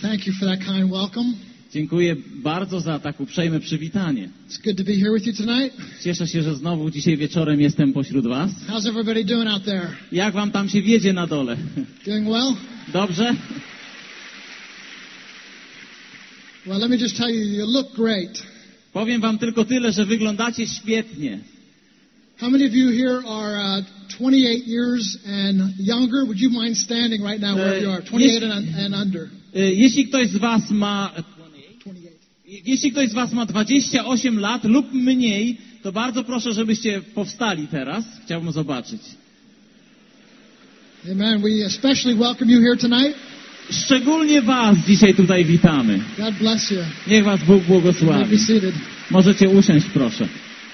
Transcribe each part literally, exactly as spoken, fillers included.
Thank you for that kind welcome. Dziękuję bardzo za tak uprzejme przywitanie. It's good to be here with you tonight. Cieszę się, że znowu dzisiaj wieczorem jestem pośród was. How's everybody doing out there? Jak wam tam się wiedzie na dole? Doing well? Dobrze? Well, let me just tell you, you look great. Powiem wam tylko tyle, że wyglądacie świetnie. How many of you here are uh, twenty-eight years and younger? Would you mind standing right now wherever you are? twenty-eight and, and under. Jeśli ktoś z was ma Jeśli ktoś z was ma dwadzieścia osiem lat lub mniej, to bardzo proszę, żebyście powstali teraz. Chciałbym zobaczyć. Amen. We especially welcome you here tonight. Szczególnie was dzisiaj tutaj witamy. God bless you. Niech was Bóg You błogosławi. may be seated. Możecie usiąść, proszę.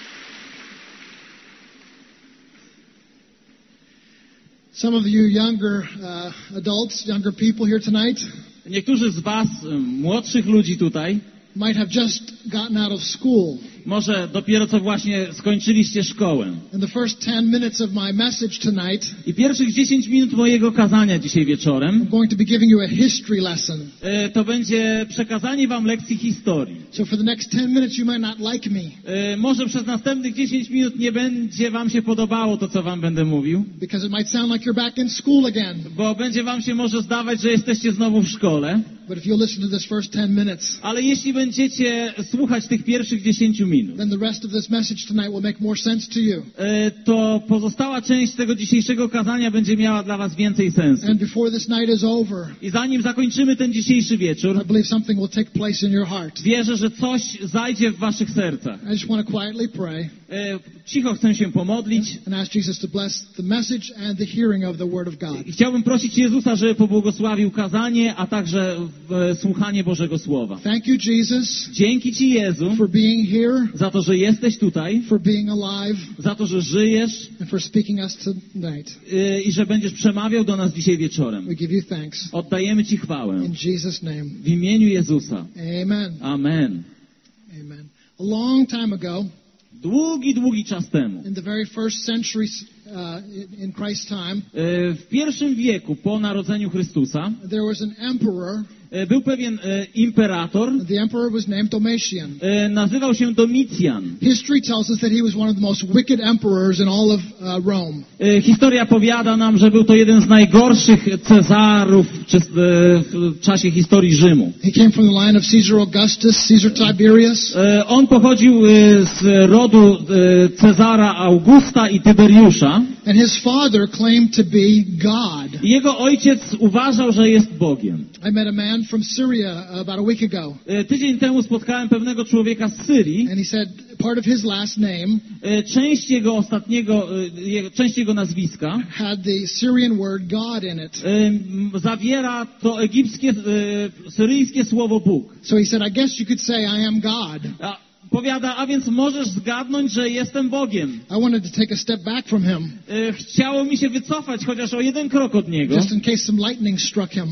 Some of you younger uh, adults, younger people here tonight Niektórzy z was, młodszych ludzi tutaj, might have just gotten out of school. może dopiero co właśnie skończyliście szkołę. In the first ten minutes of my message tonight, I pierwszych dziesięć minut mojego kazania dzisiaj wieczorem I'm going to be giving you a history lesson. e, to będzie przekazanie wam lekcji historii. So for the next ten minutes you might not like me E, może przez następnych dziesięć minut nie będzie wam się podobało to, co wam będę mówił, because it might sound like you're back in school again. bo będzie wam się może zdawać, że jesteście znowu w szkole, But if you'll listen to this first ten minutes, ale jeśli będziecie słuchać tych pierwszych dziesięciu minut, then the rest of this message tonight will make more sense to you. e, to pozostała część tego dzisiejszego kazania będzie miała dla was więcej sensu. And before this night is over, I zanim zakończymy ten dzisiejszy wieczór, I believe something will take place in your heart. wierzę, że coś zajdzie w waszych sercach. I just want to quietly pray E, cicho chcę się pomodlić and ask Jesus to bless the message and the hearing of the Word of God. i chciałbym prosić Jezusa, żeby pobłogosławił kazanie, a także e, słuchanie Bożego Słowa. Thank you, Jesus, Dzięki Ci, Jezu, for being here, za to, że jesteś tutaj, for being alive, za to, że żyjesz and for speaking us tonight. e, i że będziesz przemawiał do nas dzisiaj wieczorem. We give you thanks. Oddajemy Ci chwałę. In Jesus' name, W imieniu Jezusa. amen. Amen. Amen. A long time ago, Długi, długi czas temu, in the very first century uh, in- in Christ's time, e, w pierwszym wieku po narodzeniu Chrystusa, there was an emperor. e, był pewien e, imperator, The emperor was named Domitian. e, nazywał się Domicjan. History tells us that he was one of the most wicked emperors in all of uh, Rome. E, Historia powiada nam, że był to jeden z najgorszych cezarów w, czas- e, w czasie historii Rzymu. He came from the line of Caesar Augustus, Caesar Tiberius, E, On pochodził e, z rodu e, Cezara Augusta i Tyberiusza and his father claimed to be God. i jego ojciec uważał, że jest Bogiem. I met a man from Syria about a week ago, E, Tydzień temu spotkałem pewnego człowieka z Syrii. and he said part of his last name E, Część jego ostatniego, e, jego, część jego nazwiska had the Syrian word God in it. e, m, zawiera to egipskie, e, syryjskie słowo Bóg. So he said, I guess you could say I am God. A, powiada, a więc możesz zgadnąć, że jestem Bogiem. I wanted to take a step back from him, E, Chciało mi się wycofać chociaż o jeden krok od niego, just in case some lightning struck him. e,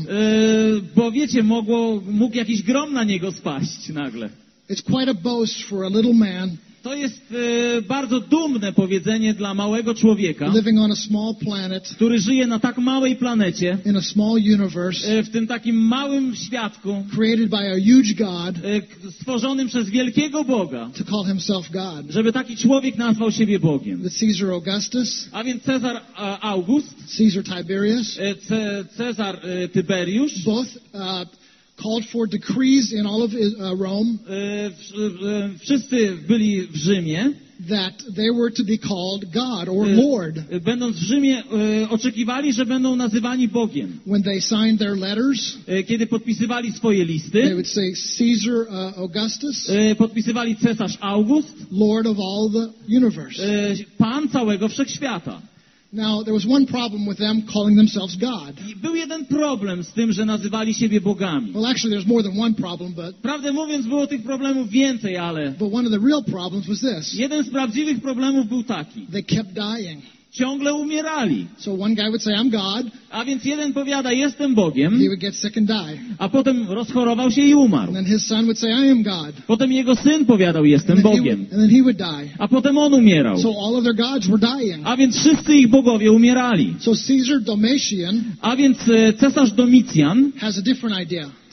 bo wiecie, mogło, mógł jakiś grom na niego spaść nagle. It's quite a boast for a little man To jest e, bardzo dumne powiedzenie dla małego człowieka, living on a small planet który żyje na tak małej planecie, in a small universe e, w tym takim małym światku, created by a huge God e, k- stworzonym przez wielkiego Boga, to call himself God. żeby taki człowiek nazwał siebie Bogiem. That Caesar Augustus, A więc Cezar a, August, Caesar Tiberius, e, Ce, Cezar e, Tyberiusz, both uh, called for decrees in all of uh, Rome e, w- e, wszyscy byli w Rzymie, that they were to be called God or e, Lord. e, będąc w Rzymie, e, oczekiwali, że będą nazywani Bogiem. When they signed their letters, E, Kiedy podpisywali swoje they listy, would say Caesar uh, Augustus, e, podpisywali cesarz August, Lord of all the universe. e, Pan całego wszechświata. Now, there was one problem with them calling themselves God. I był jeden problem z tym, że nazywali siebie bogami. Well, actually, there's more than one problem, but, Prawdę mówiąc, było tych problemów więcej, ale but one of the real problems was this. jeden z prawdziwych problemów był taki. They kept dying. Ciągle umierali. So one guy would say, I'm God. A więc jeden powiada, jestem Bogiem, He would get sick and die. a potem rozchorował się i umarł. And then his son would say, I am God. Potem jego syn powiadał, jestem And then, he Bogiem. would, and then he would die. A potem on umierał. So all of their gods were dying. A więc wszyscy ich bogowie umierali. So Caesar Domitian A więc e, cesarz Domicjan has a different idea.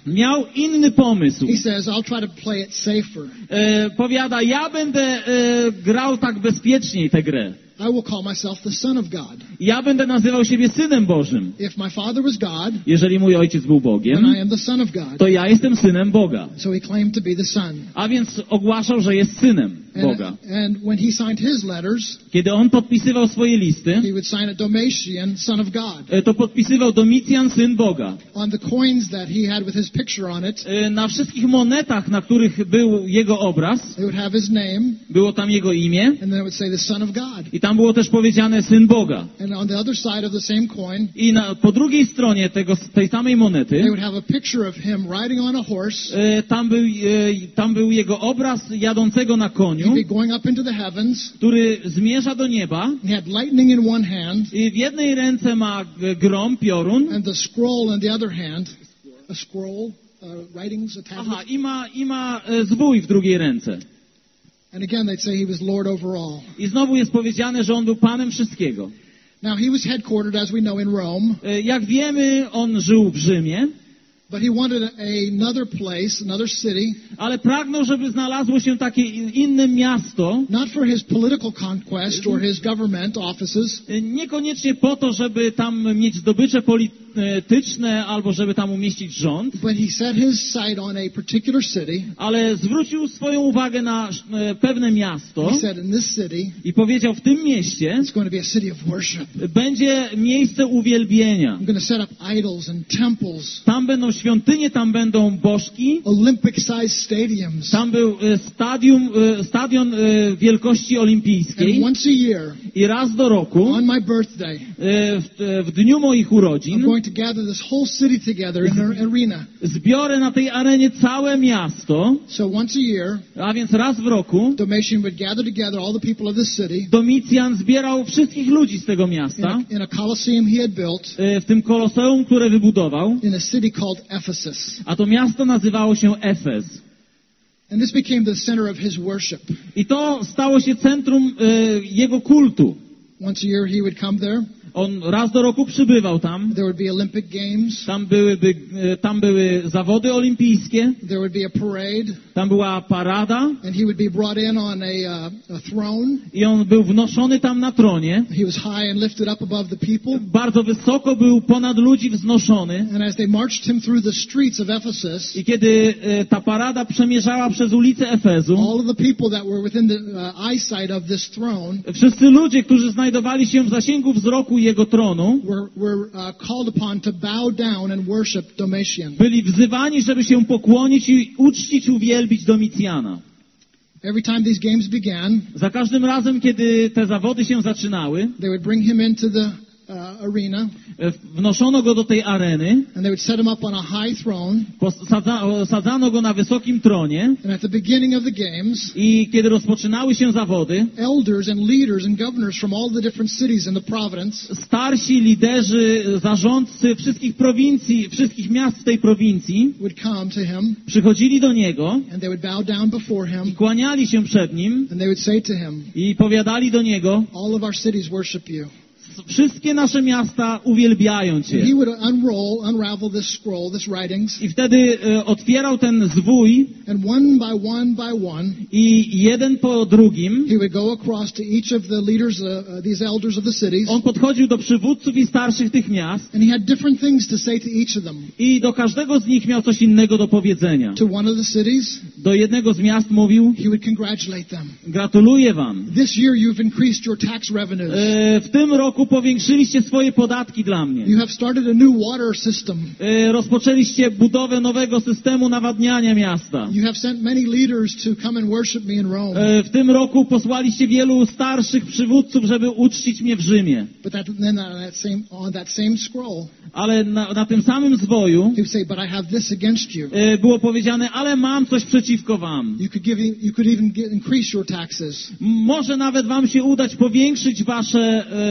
miał inny pomysł. He says, I'll try to play it safer. E, powiada, ja będę e, grał tak bezpieczniej tę grę. I will call myself the Son of God. Ja będę nazywał siebie Synem Bożym. If my father was God, Jeżeli mój ojciec był then Bogiem, I am the Son of God. to ja jestem Synem Boga. So he claimed to be the Son. A więc ogłaszał, że jest Synem Boga. And, and when he signed his letters, Kiedy on podpisywał swoje listy, he would sign it Domitian, Son of God. e, to podpisywał Domicjan, Syn Boga. On the coins that he had with his picture on it, E, Na wszystkich monetach, na których był jego obraz, they would have his name, było tam jego imię and then it would say the Son of God. i tam było też powiedziane Syn Boga. And on the other side of the same coin, I na, po drugiej stronie tego, tej samej they monety, would have a picture of him riding on a horse. e, tam, był, e, tam był jego obraz jadącego na He'd koniu, be going up into the heavens. który zmierza do nieba. He had lightning in one hand, I w jednej ręce ma e, grom, piorun, and the scroll in the other hand, a scroll, uh, writings, a tablet. aha, i ma, i ma e, zwój w drugiej ręce. And again, they'd say he was Lord over all. I znowu jest powiedziane, że on był Panem wszystkiego. Now, he was headquartered, as we know, in Rome, E, Jak wiemy, on żył w Rzymie, but he wanted a, another place, another city, ale pragnął, żeby znalazło się takie inne miasto, not for his political conquest or his government offices, e, niekoniecznie po to, żeby tam mieć zdobycze polityczne albo żeby tam umieścić rząd, but he set his sight on a particular city. ale zwrócił swoją uwagę na e, pewne miasto He said, in this city, i powiedział, w tym mieście it's going to be a city of worship. będzie miejsce uwielbienia. I'm going to set up idols and temples, Tam będą świątynie, tam będą bożki, Olympic-sized stadiums. tam był e, stadium, e, stadion e, wielkości olimpijskiej And once a year, i raz do roku, on my birthday, e, w, e, w dniu moich I'm urodzin, going to gather this whole city together in an arena. zbiorę na tej arenie całe miasto, So once a year, a więc raz w roku Domitian would gather together all the people of this city Domicjan zbierał wszystkich ludzi z tego in miasta a, in a coliseum he had built e, w tym koloseum, które wybudował, in a city called Ephesus. a to miasto nazywało się Efez. And this became the center of his worship. I to stało się centrum e, jego kultu. Once a year he would come there. On raz do roku przybywał tam. There would be Olympic Games. Tam byłyby, e, tam były zawody olimpijskie, There would be a parade. tam była parada And he would be brought in on a, uh, a throne. i on był wnoszony tam na tronie. He was high and lifted up above the people. Bardzo wysoko był ponad ludzi wznoszony. And as they marched him through the streets of Ephesus, I kiedy e, ta parada przemierzała przez ulicę Efezu, all of the people that were within the uh, eyesight of this throne wszyscy ludzie, którzy znajdowali się w zasięgu wzroku jego tronu, were, were uh, called upon to bow down and worship Domitian. byli wzywani, żeby się pokłonić i uczcić, uwielbić Domicjana. Every time these games began, Za każdym razem, kiedy te zawody się zaczynały, they would bring him into the uh, arena, e, wnoszono go do tej areny, and they would set him up on a high throne. posadza- sadzano go na wysokim tronie And at the beginning of the games, i kiedy rozpoczynały się zawody, elders and leaders and governors from all the different cities in the province starsi liderzy, zarządcy wszystkich prowincji, wszystkich miast w tej prowincji would come to him, przychodzili do niego and they would bow down before i him, kłaniali się przed nim and they would say to him, i powiadali do niego: all of our cities worship you. wszystkie nasze miasta uwielbiają And Cię. he would unroll, unravel this scroll, this writings, I wtedy e, otwierał ten zwój and one by one by one, i jeden po drugim he would go across to each of the leaders, uh, uh, these elders of the cities, on podchodził do przywódców i starszych tych miast and he had different things to say to each of them. i do każdego z nich miał coś innego do powiedzenia. To one of the cities, Do jednego z miast mówił: he would congratulate them. gratuluję wam. This year you've increased your tax revenues. E, w tym roku powiększyliście swoje podatki dla mnie. You have started a new water system. E, rozpoczęliście budowę nowego systemu nawadniania miasta. You have sent many leaders to come and worship me in Rome. E, w tym roku posłaliście wielu starszych przywódców, żeby uczcić mnie w Rzymie. But that, then on that same, on that same scroll, Ale na, na tym samym zwoju he would say, but I have this against you. e, było powiedziane: ale mam coś przeciwko wam. You could give, you could even get, increase your taxes. M- Może nawet wam się udać powiększyć wasze e, podatki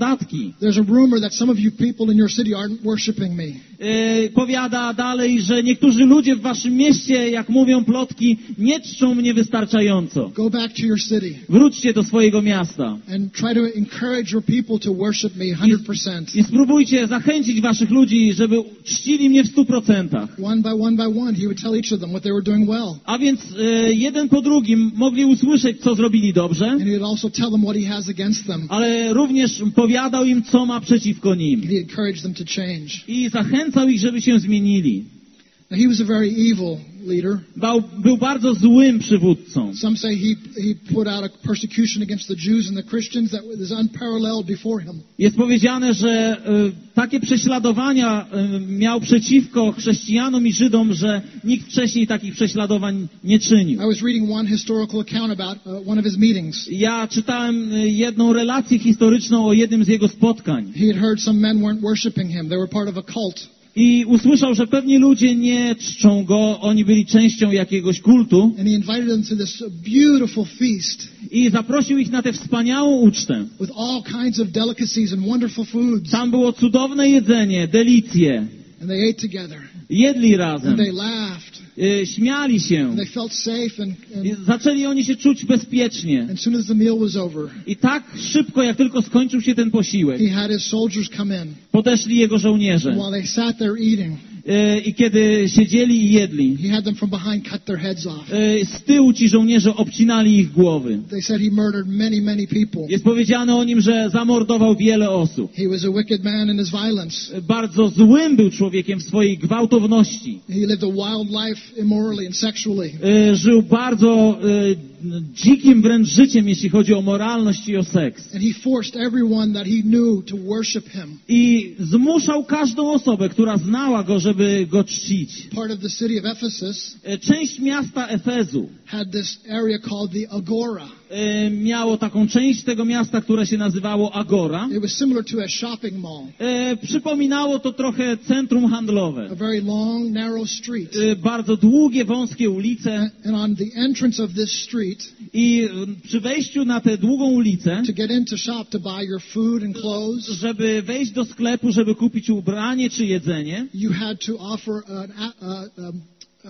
dostatki. There's a rumor that some of you people in your city aren't worshiping me. E, powiada dalej, że niektórzy ludzie w waszym mieście, jak mówią plotki, nie czczą mnie wystarczająco. Go back to your city Wróćcie do swojego miasta and try to encourage your people to worship me one hundred percent. i spróbujcie zachęcić waszych ludzi, żeby czcili mnie w stu procentach. One by one by one, he would tell each of them what they were doing well. A więc e, jeden po drugim mogli usłyszeć, co zrobili dobrze, And he would also tell them what he has against them. ale również powiadał im, co ma przeciwko nim. He encouraged them to change. I zachęcał ich, żeby się zmienili. Now, he was a very evil leader. Bał, był bardzo złym przywódcą. Some say he, he put out a persecution against the Jews and the Christians that was unparalleled before him. Jest powiedziane, że e, takie prześladowania e, miał przeciwko chrześcijanom i Żydom, że nikt wcześniej takich prześladowań nie czynił. I was reading one historical account about uh, one of his meetings. Ja czytałem e, jedną relację historyczną o jednym z jego spotkań. He had heard some men weren't worshiping him. They were part of a cult. I usłyszał, że pewni ludzie nie czczą go, oni byli częścią jakiegoś kultu And he invited them to this beautiful feast i zaprosił ich na tę wspaniałą ucztę. with all kinds of delicacies and wonderful foods. Tam było cudowne jedzenie, delicje. And they ate together. Jedli And razem, they laughed. y, śmiali się. And they felt safe. And, I and, zaczęli oni się czuć bezpiecznie. and as soon as the meal was over, I tak szybko, jak tylko skończył się ten posiłek, he had his soldiers come in. podeszli jego żołnierze. And while they sat there eating, Y, I kiedy siedzieli i jedli, he had them from behind cut their heads off. y, z tyłu ci żołnierze obcinali ich głowy. They said he murdered many, many people. Jest powiedziane o nim, że zamordował wiele osób. He was a wicked man in his violence. Y, Bardzo złym był człowiekiem w swojej gwałtowności. He lived a wild life immorally and sexually. Y, Żył bardzo y, dzikim wręcz życiem, jeśli chodzi o moralność i o seks. And he forced everyone that he knew to worship him. I zmuszał każdą osobę, która znała go, żeby go czcić. Part of the city of Ephesus Y, Część miasta Efezu had this area called the Agora. y, miało taką część tego miasta, która się nazywało Agora. It was similar to a shopping mall, Y, Przypominało to trochę centrum handlowe. a very long, narrow street. Y, Bardzo długie, wąskie ulice And on the entrance of this street, i y, przy wejściu na tę długą ulicę, to get into shop to buy your food and clothes, żeby wejść do sklepu, żeby kupić ubranie czy jedzenie, you had to offer an, a, um,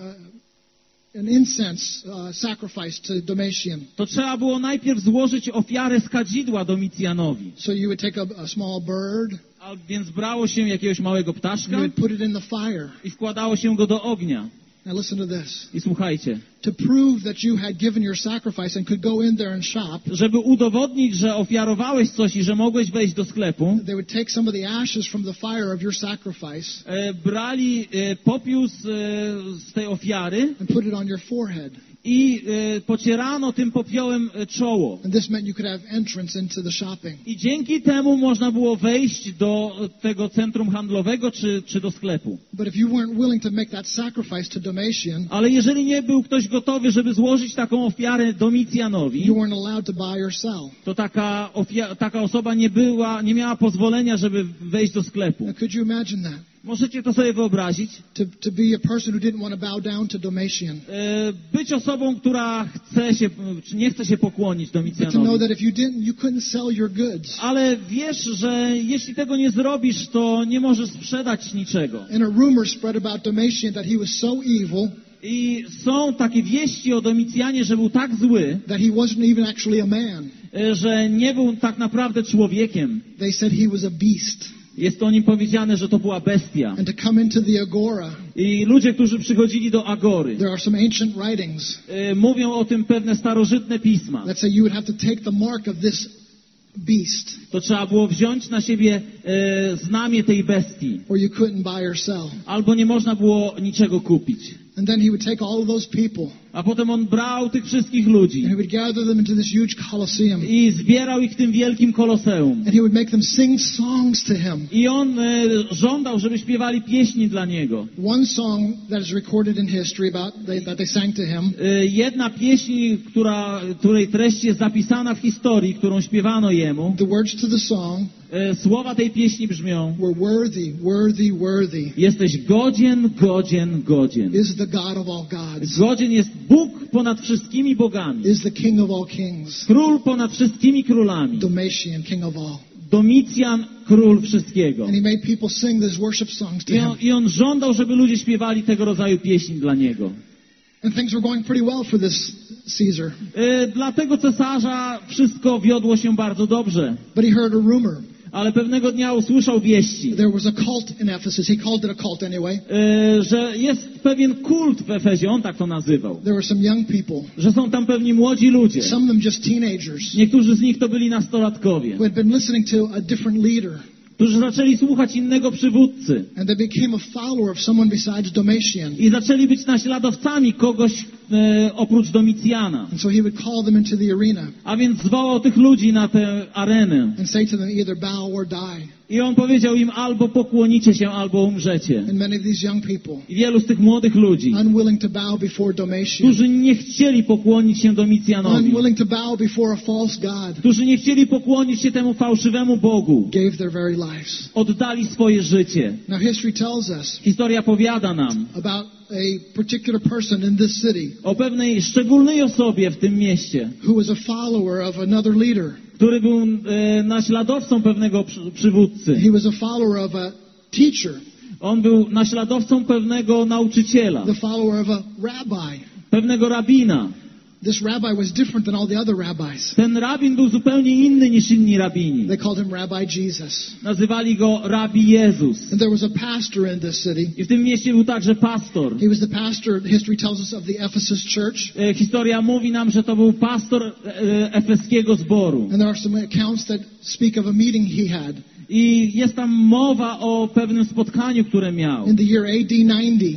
uh, an incense uh, sacrifice to Domitian. to trzeba było najpierw złożyć ofiarę z kadzidła Domicjanowi. So you would take a, a small bird, A więc brało się jakiegoś małego you ptaszka would put it in the fire. i wkładało się go do ognia. Now listen to this. I słuchajcie, To prove that you had given your sacrifice and could go in there and shop, żeby udowodnić, że ofiarowałeś coś i że mogłeś wejść do sklepu, they would take some of the ashes from the fire of your sacrifice e, brali e, popiół z, e, z tej ofiary and put it on your forehead. i e, pocierano tym popiołem e, czoło. And this meant you could have entrance into the shopping. I dzięki temu można było wejść do tego centrum handlowego czy, czy do sklepu. But if you weren't willing to make that sacrifice to Domitian, Ale jeżeli nie był ktoś gotowy, żeby złożyć taką ofiarę Domicjanowi, you weren't allowed to buy or sell. to taka, ofia- taka osoba nie była, nie miała pozwolenia, żeby wejść do sklepu. Now, could you imagine that? Możecie to sobie wyobrazić? To, to be a person who didn't want to bow down to Domitian. E, Być osobą, która chce się, czy nie chce się pokłonić But to know Domicjanowi. that if you didn't, you couldn't sell your goods. Ale wiesz, że jeśli tego nie zrobisz, to nie możesz sprzedać niczego. And a rumor spread about Domitian that he was so evil I są takie wieści o Domicjanie, że był tak zły, that he wasn't even actually a man. e, że nie był tak naprawdę człowiekiem. They said he was a beast. Jest o nim powiedziane, że to była bestia. And to come into the Agora, I ludzie, którzy przychodzili do Agory, there are some ancient writings e, mówią o tym pewne starożytne pisma. that say you would have to take the mark of this beast To trzeba było wziąć na siebie e, znamię tej bestii, or you couldn't buy or sell. albo nie można było niczego kupić. And then he would take all of those people A potem on brał tych wszystkich ludzi and he would gather them into this huge coliseum. i zbierał ich w tym wielkim koloseum. And he would make them sing songs to him. I on e, żądał, żeby śpiewali pieśni dla niego. One song that is recorded in history about they, that they sang to him E, jedna pieśń, która, której treść jest zapisana w historii, którą śpiewano jemu, the words to the song e, słowa tej pieśni brzmią: were worthy, worthy, worthy jesteś godzien, godzien, godzien. is the God of all gods, Godzien jest Bóg ponad wszystkimi bogami. is the King of all kings, Król ponad wszystkimi królami. Domitian, King of all. Domicjan, król wszystkiego. And he made people sing these worship songs to I him. on, I on żądał, żeby ludzie śpiewali tego rodzaju pieśń dla niego. And things were going pretty well for this Caesar. E, dla tego cesarza wszystko wiodło się bardzo dobrze. But he heard a rumor. Ale pewnego dnia usłyszał wieści, There was a cult in Ephesus. He called it a cult anyway. e, że jest pewien kult w Efezie, on tak to nazywał. There were some young people. Że są tam pewni młodzi ludzie. Some of them just teenagers. Niektórzy z nich to byli nastolatkowie, Who had been listening to a different leader. którzy zaczęli słuchać innego przywódcy And they became a follower of someone besides Domitian. i zaczęli być naśladowcami kogoś e, oprócz Domicjana. And so he would call them into the arena A więc zwołał tych ludzi na tę arenę and say to them, either bow or die. i on powiedział im: albo pokłonicie się, albo umrzecie. And many of these young people, I wielu z tych młodych ludzi, unwilling to bow before Domitian, którzy nie chcieli pokłonić się Domicjanowi, unwilling to bow before a false god, którzy nie chcieli pokłonić się temu fałszywemu Bogu, gave their very lives. oddali swoje życie. Now history tells us Historia powiada nam about a particular person in this city o pewnej szczególnej osobie w tym mieście, who was a follower of another leader. który był e, naśladowcą pewnego przy, przywódcy. He was a follower of a teacher, On był naśladowcą pewnego nauczyciela, the follower of a rabbi. pewnego rabina. This rabbi was different than all the other rabbis. Ten rabin był zupełnie inny niż inni rabini. They called him Rabbi Jesus. Nazywali go Rabi Jezus. And there was a pastor in this city. I w tym mieście był także pastor. He was the pastor, history tells us, of the Ephesus church. E, Historia mówi nam, że to był pastor e, efeskiego zboru. And there are some accounts that speak of a meeting he had I jest tam mowa o pewnym spotkaniu, które miał. in the year A D ninety.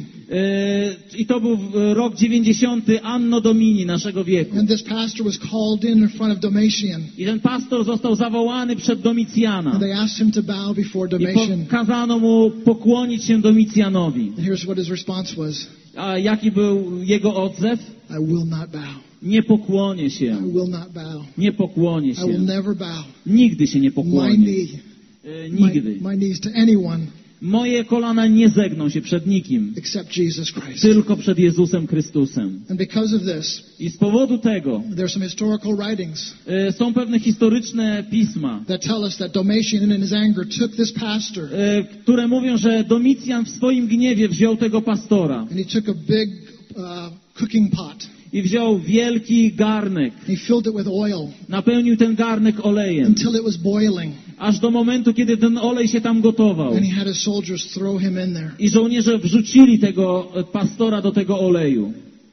E, I to był rok dziewięćdziesiąty Anno Domini naszego wieku. And this pastor was called in in front of Domitian. I ten pastor został zawołany przed Domicjana. And they asked him to bow before I Domitian. kazano mu pokłonić się Domicjanowi. And here's what his response was. A jaki był jego odzew? I will not bow. Nie pokłonię się. I will not bow. Nie pokłonię I will się. never bow. Nigdy się nie My pokłonię. knee, E, my, Nigdy. my knees to anyone Moje kolana nie zegną się przed nikim, except Jesus Christ. tylko przed Jezusem Chrystusem. And because of this, I z powodu tego there are some historical writings e, są pewne historyczne pisma, that tell us that Domitian in his anger took this pastor e, które mówią, że Domicjan w swoim gniewie wziął tego pastora and he took a big uh, cooking pot. i wziął wielki garnek, He filled it with oil napełnił ten garnek olejem, until it was boiling. aż do momentu, kiedy ten olej się tam gotował. And he had his soldiers throw him in there. I żołnierze wrzucili tego pastora do tego oleju.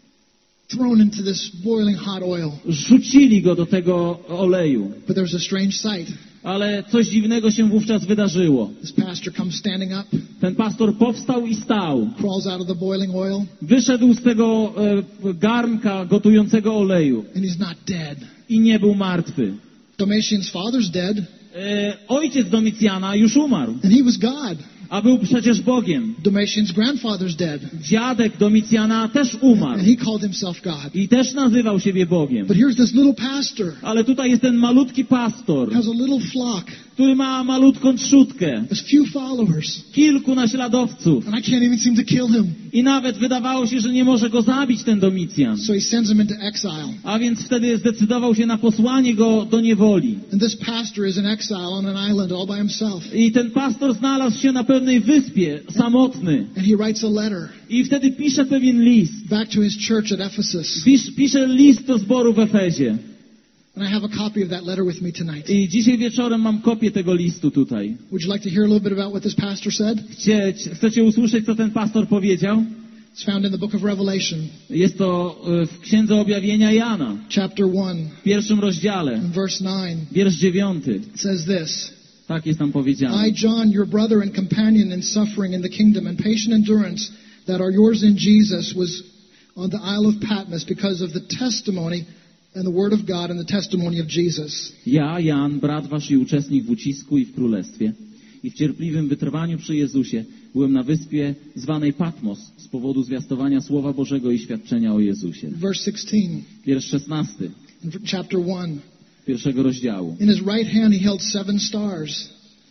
Thrown into this boiling hot oil. Rzucili go do tego oleju. But there was a strange sight. Ale coś dziwnego się wówczas wydarzyło. This pastor comes standing up, Ten pastor powstał i stał. crawls out of the boiling oil, Wyszedł z tego e, garnka gotującego oleju and he's not dead. i nie był martwy. Domitian's father's dead, E, ojciec Domicjana już umarł, and he was God. a był przecież Bogiem. Domitian's grandfather's dead, Dziadek Domicjana też umarł and he called himself God. i też nazywał siebie Bogiem. But here's this little pastor, Ale tutaj jest ten malutki pastor, has a little flock, który ma malutką trzódkę, has few followers, kilku naśladowców and I can't even seem to kill him. i nawet wydawało się, że nie może go zabić ten Domicjan. So he sends him into exile. A więc wtedy zdecydował się na posłanie go do niewoli. And this pastor is in exile on an island all by himself. I ten pastor znalazł się na pewnej wyspie, samotny. And he writes a letter I wtedy pisze pewien list. back to his church at Ephesus. Pisz, pisze list do zboru w Efezie. And I have a copy of that letter with me tonight. I dzisiaj wieczorem mam kopię tego listu tutaj. Would you like to hear a little bit about what this pastor said? Chcie, chcecie usłyszeć, co ten pastor powiedział? It's found in the book of Revelation, Jest to e, w Księdze Objawienia Jana, chapter one, w pierwszym rozdziale, and verse nine. wiersz dziewiąty. It says this: Tak jest tam powiedziane. I, John, your brother and companion in suffering in the kingdom and patient endurance that are yours in Jesus, was on the Isle of Patmos because of the testimony and the word of God and the testimony of Jesus. Ja, Jan, brat wasz i uczestnik w ucisku i w królestwie i w cierpliwym wytrwaniu przy Jezusie, byłem na wyspie zwanej Patmos z powodu zwiastowania Słowa Bożego i świadczenia o Jezusie. Verse sixteen, Wiersz szesnasty, in chapter one. pierwszego rozdziału. In his right hand he held seven stars.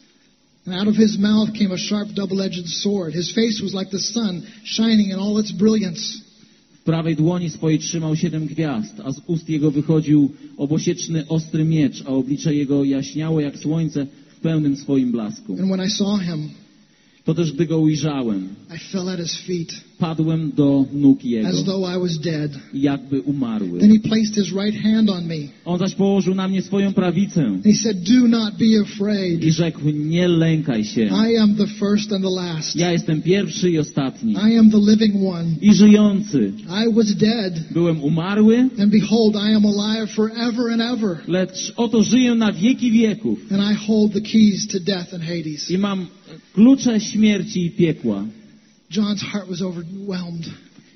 And out of his mouth came a sharp double-edged sword. His face was like the sun, shining in all its brilliance. W prawej dłoni swojej trzymał siedem gwiazd, a z ust jego wychodził obosieczny, ostry miecz, a oblicze jego jaśniało jak słońce w pełnym swoim blasku. And when I saw him, To też gdy go ujrzałem, I fell at his feet padłem do nóg Jego, as though I was dead. jakby umarły. Then he placed his right hand on me. On zaś położył na mnie swoją prawicę And he said, "Do not be afraid. i rzekł, nie lękaj się. I am the first and the last. Ja jestem pierwszy i ostatni I am the living one. i żyjący. I was dead, Byłem umarły, and behold, I am alive forever and ever. lecz oto żyję na wieki wieków And I hold the keys to death and Hades." i mam klucze śmierci i piekła. John's heart was overwhelmed.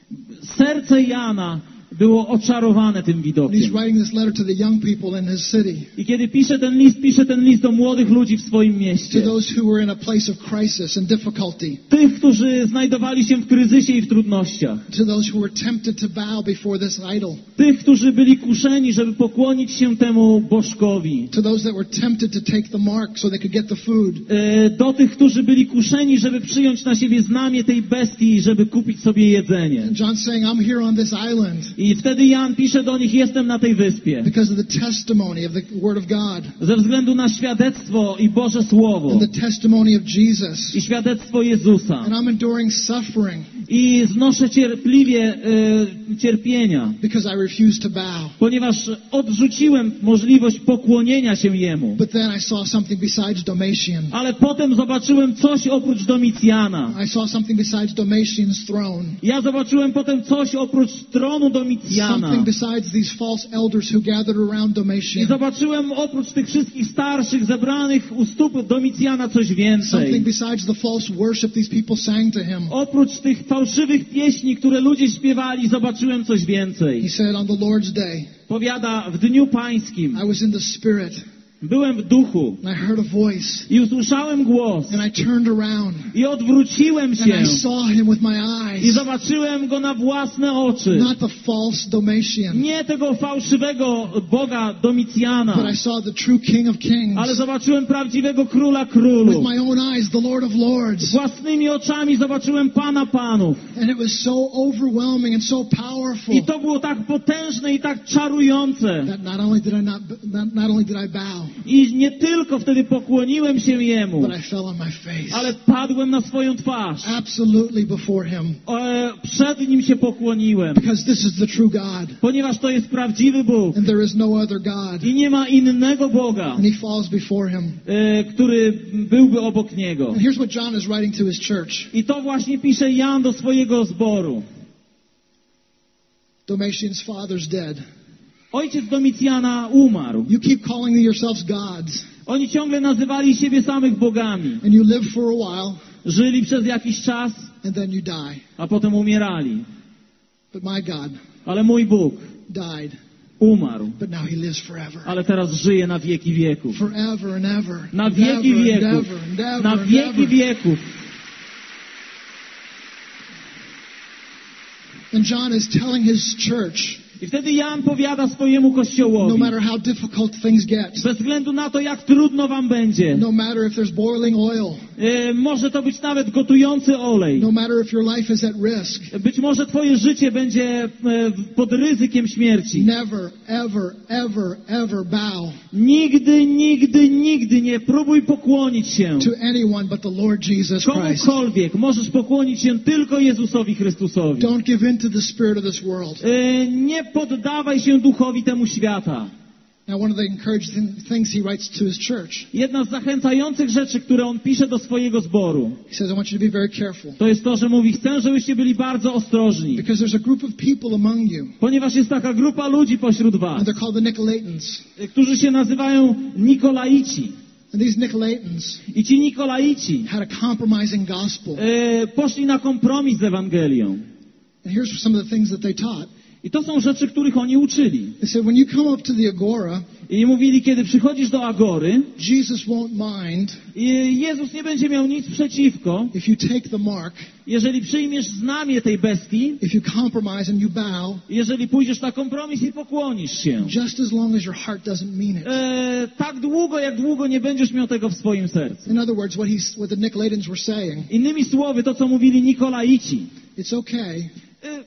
Serce Jana było oczarowane tym And he's widokiem. writing this letter to the young people in his city, I kiedy pisze ten list, pisze ten list do młodych ludzi w swoim to mieście. those who were in a place of crisis and difficulty, Tych, którzy znajdowali się w kryzysie i w trudnościach. to those who were tempted to bow before this idol, Tych, którzy byli kuszeni, żeby pokłonić się temu bożkowi. to those that were tempted to take the mark so they could get the food. E, Do tych, którzy byli kuszeni, żeby przyjąć na siebie znamię tej bestii, żeby kupić sobie jedzenie. And John's saying, "I'm here on this island I wtedy Jan pisze do nich, jestem na tej wyspie. because of the testimony of the Word of God Ze względu na świadectwo i Boże Słowo. and the testimony of Jesus. I świadectwo Jezusa. And I'm enduring suffering I znoszę cierpliwie e, cierpienia, because I refuse to bow." ponieważ odrzuciłem możliwość pokłonienia się Jemu. But then I saw something besides Domitian. Ale potem zobaczyłem coś oprócz Domicjana. I saw something besides Domitian's throne. Ja zobaczyłem potem coś oprócz tronu Domicjana. Something besides these false elders who gathered around I Domitian. zobaczyłem oprócz tych wszystkich starszych zebranych u stóp Domicjana coś Something więcej. besides the false worship these people sang to him. Oprócz tych fałszywych pieśni, które ludzie śpiewali, zobaczyłem coś He więcej. said, "On the Lord's day, Powiada, w dniu pańskim I was in the Spirit, byłem w duchu and I heard a voice, i usłyszałem głos and I turned around, i odwróciłem and się I saw him with my i eyes, zobaczyłem go na własne oczy. not the false Domitian, Nie tego fałszywego Boga Domicjana, but I saw the true King of Kings, ale zobaczyłem prawdziwego Króla with Królów. my own eyes, the Lord of Lords." Własnymi oczami zobaczyłem Pana Panów. And it was so overwhelming and so powerful I to było tak potężne i tak czarujące. that not only did I not, not, not only did I bow, I nie tylko wtedy pokłoniłem się Jemu, but I fell on my face, ale padłem na swoją twarz. absolutely before him, E, przed Nim się pokłoniłem, because this is the true God, ponieważ to jest prawdziwy Bóg and there is no other God. i nie ma innego Boga, And he falls before him. e, który byłby obok Niego. And here's what John is writing to his church. I to właśnie pisze Jan do swojego zboru. Domitian's father's dead. Ojciec Domicjana umarł. You keep calling yourselves gods, Oni ciągle nazywali siebie samych bogami. and you live for a while, Żyli przez jakiś czas, and then you die. a potem umierali. But my God Ale mój Bóg died, umarł, but now he lives forever. ale teraz żyje na wieki wieków. Forever and ever. Na and wieki ever and wieków. ever and ever Na and wieki ever. wieków. And John is telling his church, I wtedy Jan powiada swojemu no kościołowi, matter how difficult things get, bez względu na to, jak trudno wam będzie, no matter if there's boiling oil, e, może to być nawet gotujący olej, no matter if your life is at risk, być może twoje życie będzie e, pod ryzykiem śmierci. never, ever, ever, ever bow Nigdy, nigdy, nigdy nie próbuj pokłonić się to anyone but the Lord Jesus Christ. komukolwiek. Możesz pokłonić się tylko Jezusowi Chrystusowi. Don't give in to the spirit of this world. E, Nie poddawaj się duchowi temu świata. Now, one of the encouraging things he writes to his church, Jedna z zachęcających rzeczy, które on pisze do swojego zboru, he says, "I want you to be very careful, to jest to, że mówi, chcę, żebyście byli bardzo ostrożni, because there's a group of people among you, ponieważ jest taka grupa ludzi pośród was, and they're called the Nicolaitans. którzy się nazywają Nikolaici. And these Nicolaitans I ci Nikolaici had a compromising gospel. e, poszli na kompromis z Ewangelią. And here's some of the things that they taught. I to są rzeczy, których oni uczyli. They said, when you come up to the agora, I mówili, kiedy przychodzisz do Agory, Jesus won't mind i Jezus nie będzie miał nic przeciwko, if you take the mark, jeżeli przyjmiesz znamię tej bestii, if you compromise and you bow, jeżeli pójdziesz na kompromis i pokłonisz się. just as long as your heart doesn't mean it. E, tak długo, jak długo nie będziesz miał tego w swoim sercu. In other words, what he's, what the Nicolaitans were saying, Innymi słowy, to co mówili Nikolaici. it's okay E,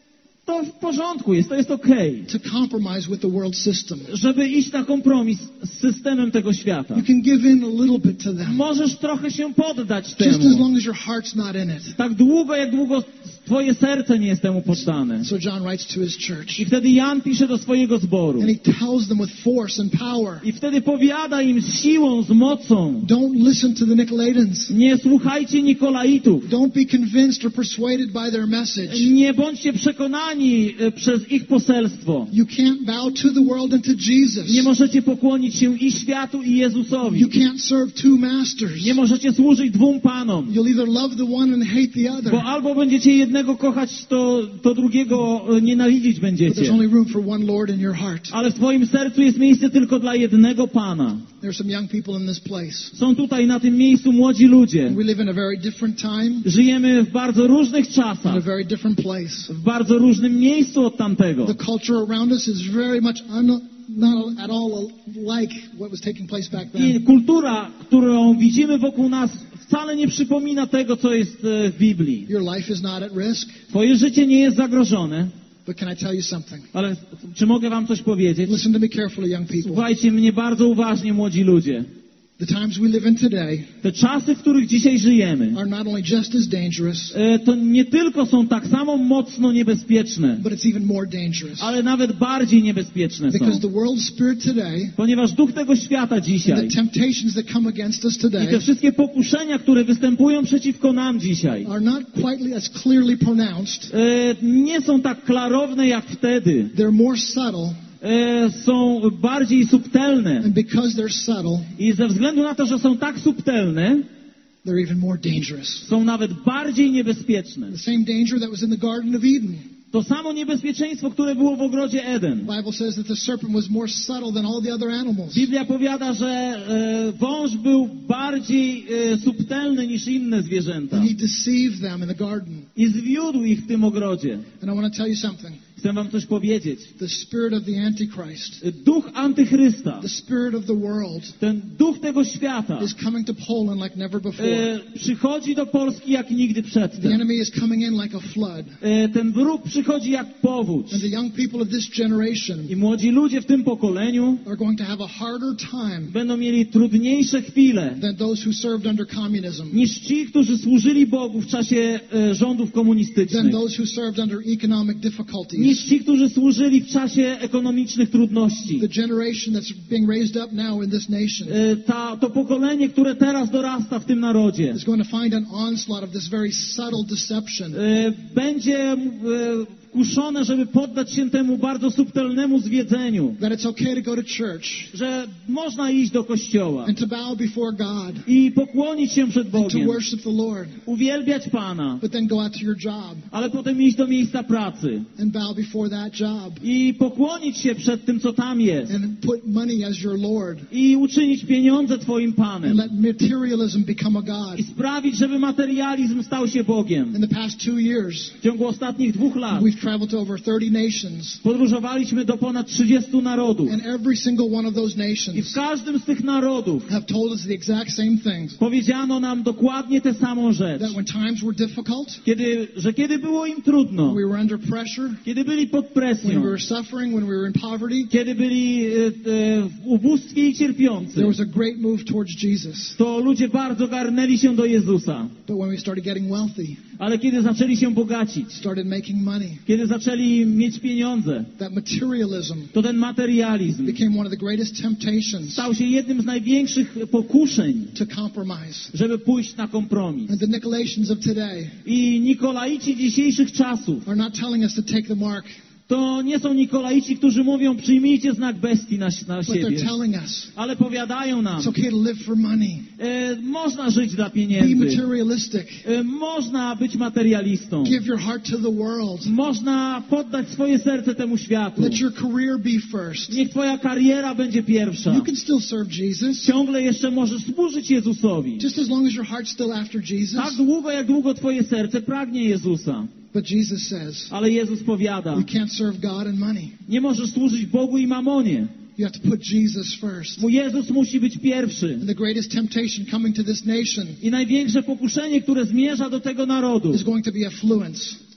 to w porządku jest, to jest okej. to compromise with the world system. Żeby iść na kompromis z systemem tego świata. You can give in a little bit to them. Możesz trochę się poddać Just as temu. long as your heart's not in it. Tak długo, jak długo twoje serce nie jest temu poddane. So John writes to his church. I wtedy Jan pisze do swojego zboru. And he tells them with force and power. I wtedy powiada im z siłą, z mocą. Don't listen to the Nicolaitans. Nie słuchajcie Nikolaitów. Don't be convinced or persuaded by their message. Nie bądźcie przekonani e, przez ich poselstwo. You can't bow to the world and to Jesus. Nie możecie pokłonić się i światu, i Jezusowi. You can't serve two masters. Nie możecie służyć dwóm panom. You'll either love the one and hate the other. Bo albo będziecie jednego kochać, to, to drugiego e, nienawidzić But there's będziecie. only room for one Lord in your heart. Ale w twoim sercu jest miejsce tylko dla jednego Pana. There are some young people in this place. Są tutaj na tym miejscu młodzi ludzie. We live in a very different time, Żyjemy w bardzo różnych in czasach, a very different place. w bardzo różnym miejscu od tamtego. The culture around us is very much un, not at all like what was taking place back I then. kultura, którą widzimy wokół nas, wcale nie przypomina tego, co jest e, w Biblii. Your life is not at risk, Twoje życie nie jest zagrożone, but can I tell you something? ale czy mogę wam coś powiedzieć? Listen to me carefully, young people. Słuchajcie mnie bardzo uważnie, młodzi ludzie. The times we live in today Te czasy, w których dzisiaj żyjemy, are not only just as dangerous, e, to nie tylko są tak samo mocno niebezpieczne, but it's even more dangerous. ale nawet bardziej niebezpieczne są. Because the world spirit today Ponieważ duch tego świata and dzisiaj the temptations that come against us i today te wszystkie pokuszenia, które występują przeciwko nam dzisiaj, are not quite as clearly pronounced. e, nie są tak klarowne jak wtedy. They're more subtle, E, są bardziej subtelne. and because they're subtle, I ze względu na to, że są tak subtelne, they're even more dangerous. są nawet bardziej niebezpieczne. The same danger that was in the Garden of Eden. To samo niebezpieczeństwo, które było w ogrodzie Eden. The Bible says that the serpent was more subtle than all the other animals. Biblia powiada, że e, wąż był bardziej e, subtelny niż inne zwierzęta. And he deceived them in the garden. I zwiódł ich w tym ogrodzie. And I want to tell you something. Chcę wam coś powiedzieć. The spirit of the Antichrist, Duch antychrysta, the spirit of the world, ten duch tego świata is coming to Poland like never before. e, przychodzi do Polski jak nigdy The przedtem. enemy is coming in like a flood. E, ten wróg przychodzi jak powódź. And the young people of this generation I młodzi ludzie w tym pokoleniu are going to have a harder time będą mieli trudniejsze chwile than those who served under communism, niż ci, którzy służyli Bogu w czasie e, rządów than komunistycznych, those who served under economic difficulties. niż ci, którzy służyli w czasie ekonomicznych trudności. The generation that's being raised up now in this nation E, ta, to pokolenie, które teraz dorasta w tym narodzie, is going to find an onslaught of this very subtle deception. e, będzie e, kuszone, żeby poddać się temu bardzo subtelnemu zwiedzeniu, That it's okay to go to church że można iść do kościoła and to bow before God i pokłonić się przed and to Bogiem, worship the Lord, uwielbiać Pana, but then go out to your job ale potem iść do miejsca pracy and bow before that job i pokłonić się przed tym, co tam jest and put money as your Lord i uczynić pieniądze Twoim and Panem let materialism become a God. i sprawić, żeby materializm stał się Bogiem. In the past two years, W ciągu ostatnich dwóch lat we've traveled to over thirty nations, podróżowaliśmy do ponad trzydziestu narodów and every single one of those i w nations każdym z tych narodów have told us the exact same things. powiedziano nam dokładnie tę samą rzecz, That when times were difficult, kiedy, że kiedy było im trudno, we were under pressure, kiedy byli pod when presją, we were suffering, when we were in poverty, kiedy byli e, e, w ubóstwie i cierpiący, there was a great move towards Jesus. to ludzie bardzo garnęli się do Jezusa. But when we started getting wealthy, Ale kiedy zaczęli się bogacić, started making money, kiedy zaczęli mieć pieniądze, that materialism to ten materializm became one of the greatest temptations stał się jednym z największych pokuszeń, to compromise. żeby pójść na kompromis. And the Nicolaitans of today I Nikolaici dzisiejszych czasów are not telling us to take the mark, to nie są Nikolaici, którzy mówią przyjmijcie znak bestii na, na but they're siebie, telling us ale powiadają nam, it's okay to live for money, e, można żyć dla be pieniędzy, materialistic, e, można być materialistą, give your heart to the world, można poddać swoje serce temu światu. let your career be first. Niech twoja kariera będzie pierwsza. You can still serve Jesus Ciągle jeszcze możesz służyć Jezusowi. just as long as your heart's still after Tak Jesus. długo, jak długo twoje serce pragnie Jezusa. But Jesus says Ale Jezus powiada, you can't serve God and money. nie możesz służyć Bogu i mamonie. You have to put Jesus first. Bo Jezus musi być pierwszy. And the greatest temptation coming to this nation I największe pokuszenie, które zmierza do tego narodu, is going to be affluence.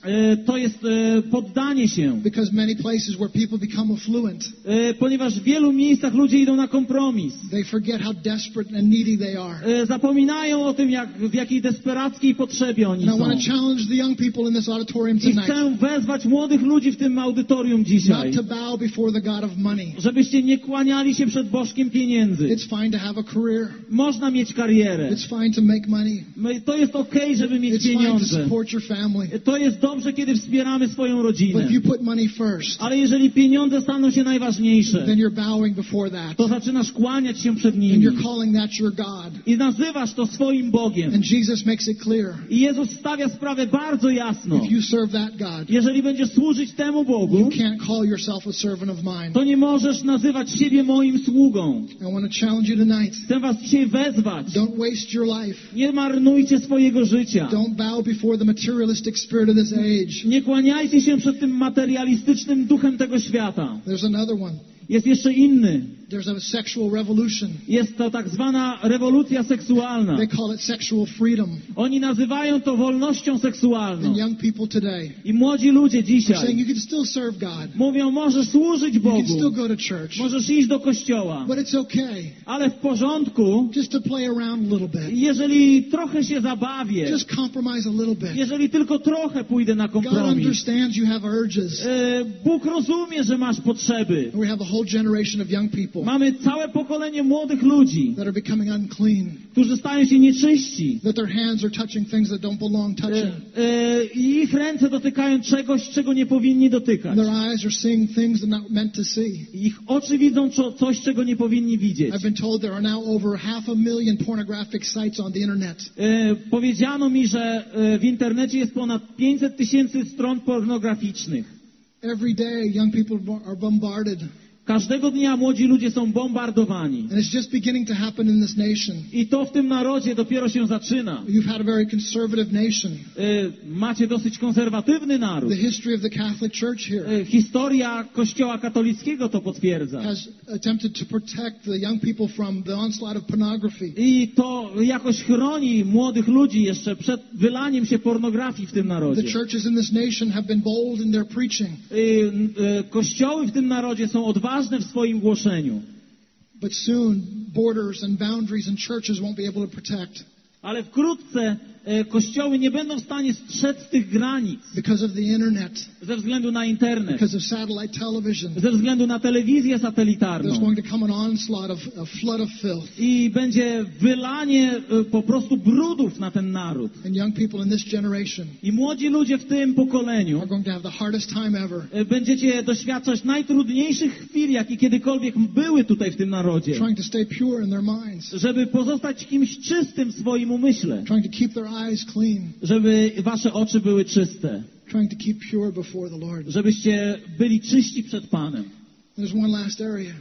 e, to jest e, poddanie się. Because many places where people become affluent, E, ponieważ w wielu miejscach ludzie idą na kompromis. they forget how desperate and needy they are. E, zapominają o tym, jak, w jakiej desperackiej potrzebie oni And I są. want to challenge the young people in this auditorium I tonight chcę wezwać młodych ludzi w tym audytorium dzisiaj, not to bow before the God of money. żebyście nie kłaniali się przed bożkiem pieniędzy. It's fine to have a career. Można mieć karierę. It's fine to make money. My- To jest okej, żeby mieć It's fine to pieniądze. support your family. To jest dobrze, kiedy wspieramy swoją But rodzinę. if you put money first, Ale jeżeli pieniądze staną się najważniejsze, then you're bowing before that. to zaczynasz kłaniać się przed And nimi. you're calling that your God. I nazywasz to swoim Bogiem. And Jesus makes it clear. I Jezus stawia sprawę bardzo jasno. If you serve that God, Jeżeli będziesz służyć temu you Bogu, can't call yourself a servant of mine. to nie możesz nazywać siebie moim sługą. I want to challenge you tonight. Chcę was dzisiaj wezwać. Don't waste your life. Nie marnujcie swojego życia. Don't bow before the materialistic spirit of this age. Nie kłaniajcie się przed tym materialistycznym duchem tego świata. There's another one. Jest jeszcze inny. There's a sexual revolution. Jest to tak zwana rewolucja seksualna. They call it sexual freedom. Oni nazywają to wolnością seksualną. And young people today I młodzi ludzie are saying dzisiaj you can still serve God. mówią, możesz służyć You can Bogu, still go to church. możesz iść do kościoła, But it's okay ale w porządku, just to play around a little bit. jeżeli trochę się zabawię, Just compromise a little bit. jeżeli tylko trochę pójdę na God kompromis. understands you have urges. E, Bóg rozumie, że masz potrzeby. And we have a whole generation of young people Mamy całe pokolenie młodych ludzi, that are becoming unclean, którzy stają się nieczyści. that their hands are touching things that don't belong E, touching. e, I ich ręce dotykają czegoś, czego nie powinni dotykać. And their eyes are seeing things they're not meant to see. Ich oczy widzą co- coś, czego nie powinni widzieć. I've been told there are now over half a million pornographic sites on the internet. E, powiedziano mi, że e, w internecie jest ponad pięćset tysięcy stron pornograficznych. Every day, young people are bombarded. Każdego dnia młodzi ludzie są bombardowani. And it's just beginning to happen in this nation. I to w tym narodzie dopiero się zaczyna. You've had a very conservative nation. E, macie dosyć konserwatywny naród. The history of the Catholic Church here E, historia Kościoła katolickiego to potwierdza. has attempted to protect the young people from the onslaught of pornography. I to jakoś chroni młodych ludzi jeszcze przed wylaniem się pornografii w tym The narodzie. churches in this nation have been bold in their preaching, E, e, Kościoły w tym narodzie są odważne w swoim głoszeniu. but soon borders and boundaries in churches won't be able to protect Ale wkrótce e, kościoły nie będą w stanie strzec tych granic because of the internet, ze względu na internet, because of satellite television. ze względu na telewizję There's satelitarną. going to come an onslaught of a flood of filth. I będzie wylanie e, po prostu brudów na ten naród. And young people in this generation I młodzi ludzie w tym pokoleniu are going to have the hardest time ever e, będziecie doświadczać najtrudniejszych chwil, jakie kiedykolwiek były tutaj w tym narodzie. trying to stay pure in their minds, Żeby pozostać kimś czystym w swoim umyśle. trying to keep their eyes clean, Żeby wasze oczy były czyste. trying to keep pure before the Lord. Żebyście byli czyści przed Panem. There's one last area.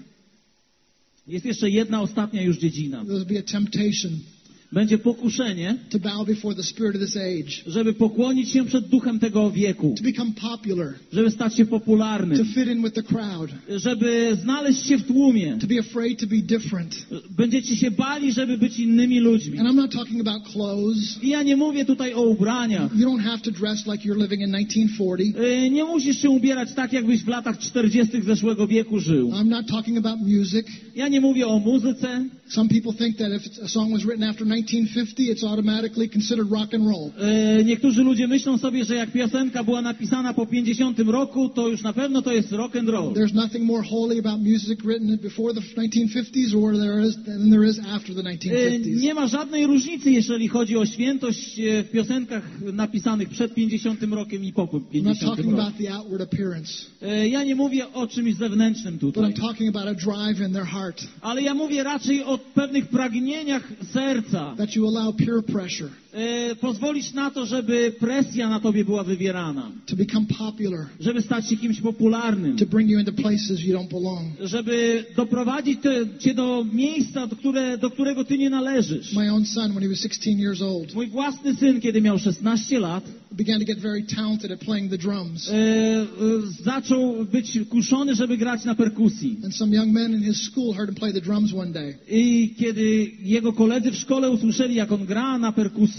Jest jeszcze jedna ostatnia już dziedzina. There'll be a temptation Będzie pokuszenie, to bow before the spirit of this age, żeby pokłonić się przed duchem tego wieku. to become popular, Żeby stać się to popularnym. fit in with the crowd, Żeby znaleźć się w tłumie. to be afraid to be different. Będziecie się bali, żeby być innymi ludźmi. And I'm not talking about clothes. I ja nie mówię tutaj o ubraniach. You don't have to dress like you're living in nineteen forty. Y, Nie musisz się ubierać tak, jakbyś w latach czterdziestych zeszłego wieku żył. I'm not talking about music. Ja nie mówię o muzyce. Some people think that if a song was written after nineteen fifty, it's automatically considered rock and roll. Y, Niektórzy ludzie myślą sobie, że jak piosenka była napisana po pięćdziesiątym roku, to już na pewno to jest rock and roll. There's nothing more holy about music written before the nineteen fifties or there is than there is after the nineteen Y, fifties. Nie ma żadnej różnicy, jeżeli chodzi o świętość y, w piosenkach napisanych przed pięćdziesiątym rokiem i po I'm not pięćdziesiątym talking roku. about the outward appearance, Y, Ja nie mówię o czymś zewnętrznym but tutaj, I'm talking about a drive in their heart ale ja mówię raczej o pewnych pragnieniach serca. that you allow peer pressure E, pozwolić na to, żeby presja na tobie była wywierana, to become popular, żeby stać się kimś popularnym, to bring you into places you don't belong. żeby doprowadzić te, cię do miejsca, do, które, do którego ty nie należysz. My own son, when he was sixteen years old, Mój własny syn, kiedy miał szesnaście lat, began to get very talented at playing the drums. e, e, zaczął być kuszony, żeby grać na perkusji. And some young men in his school heard him play the drums one day. I kiedy jego koledzy w szkole usłyszeli, jak on gra na perkusji,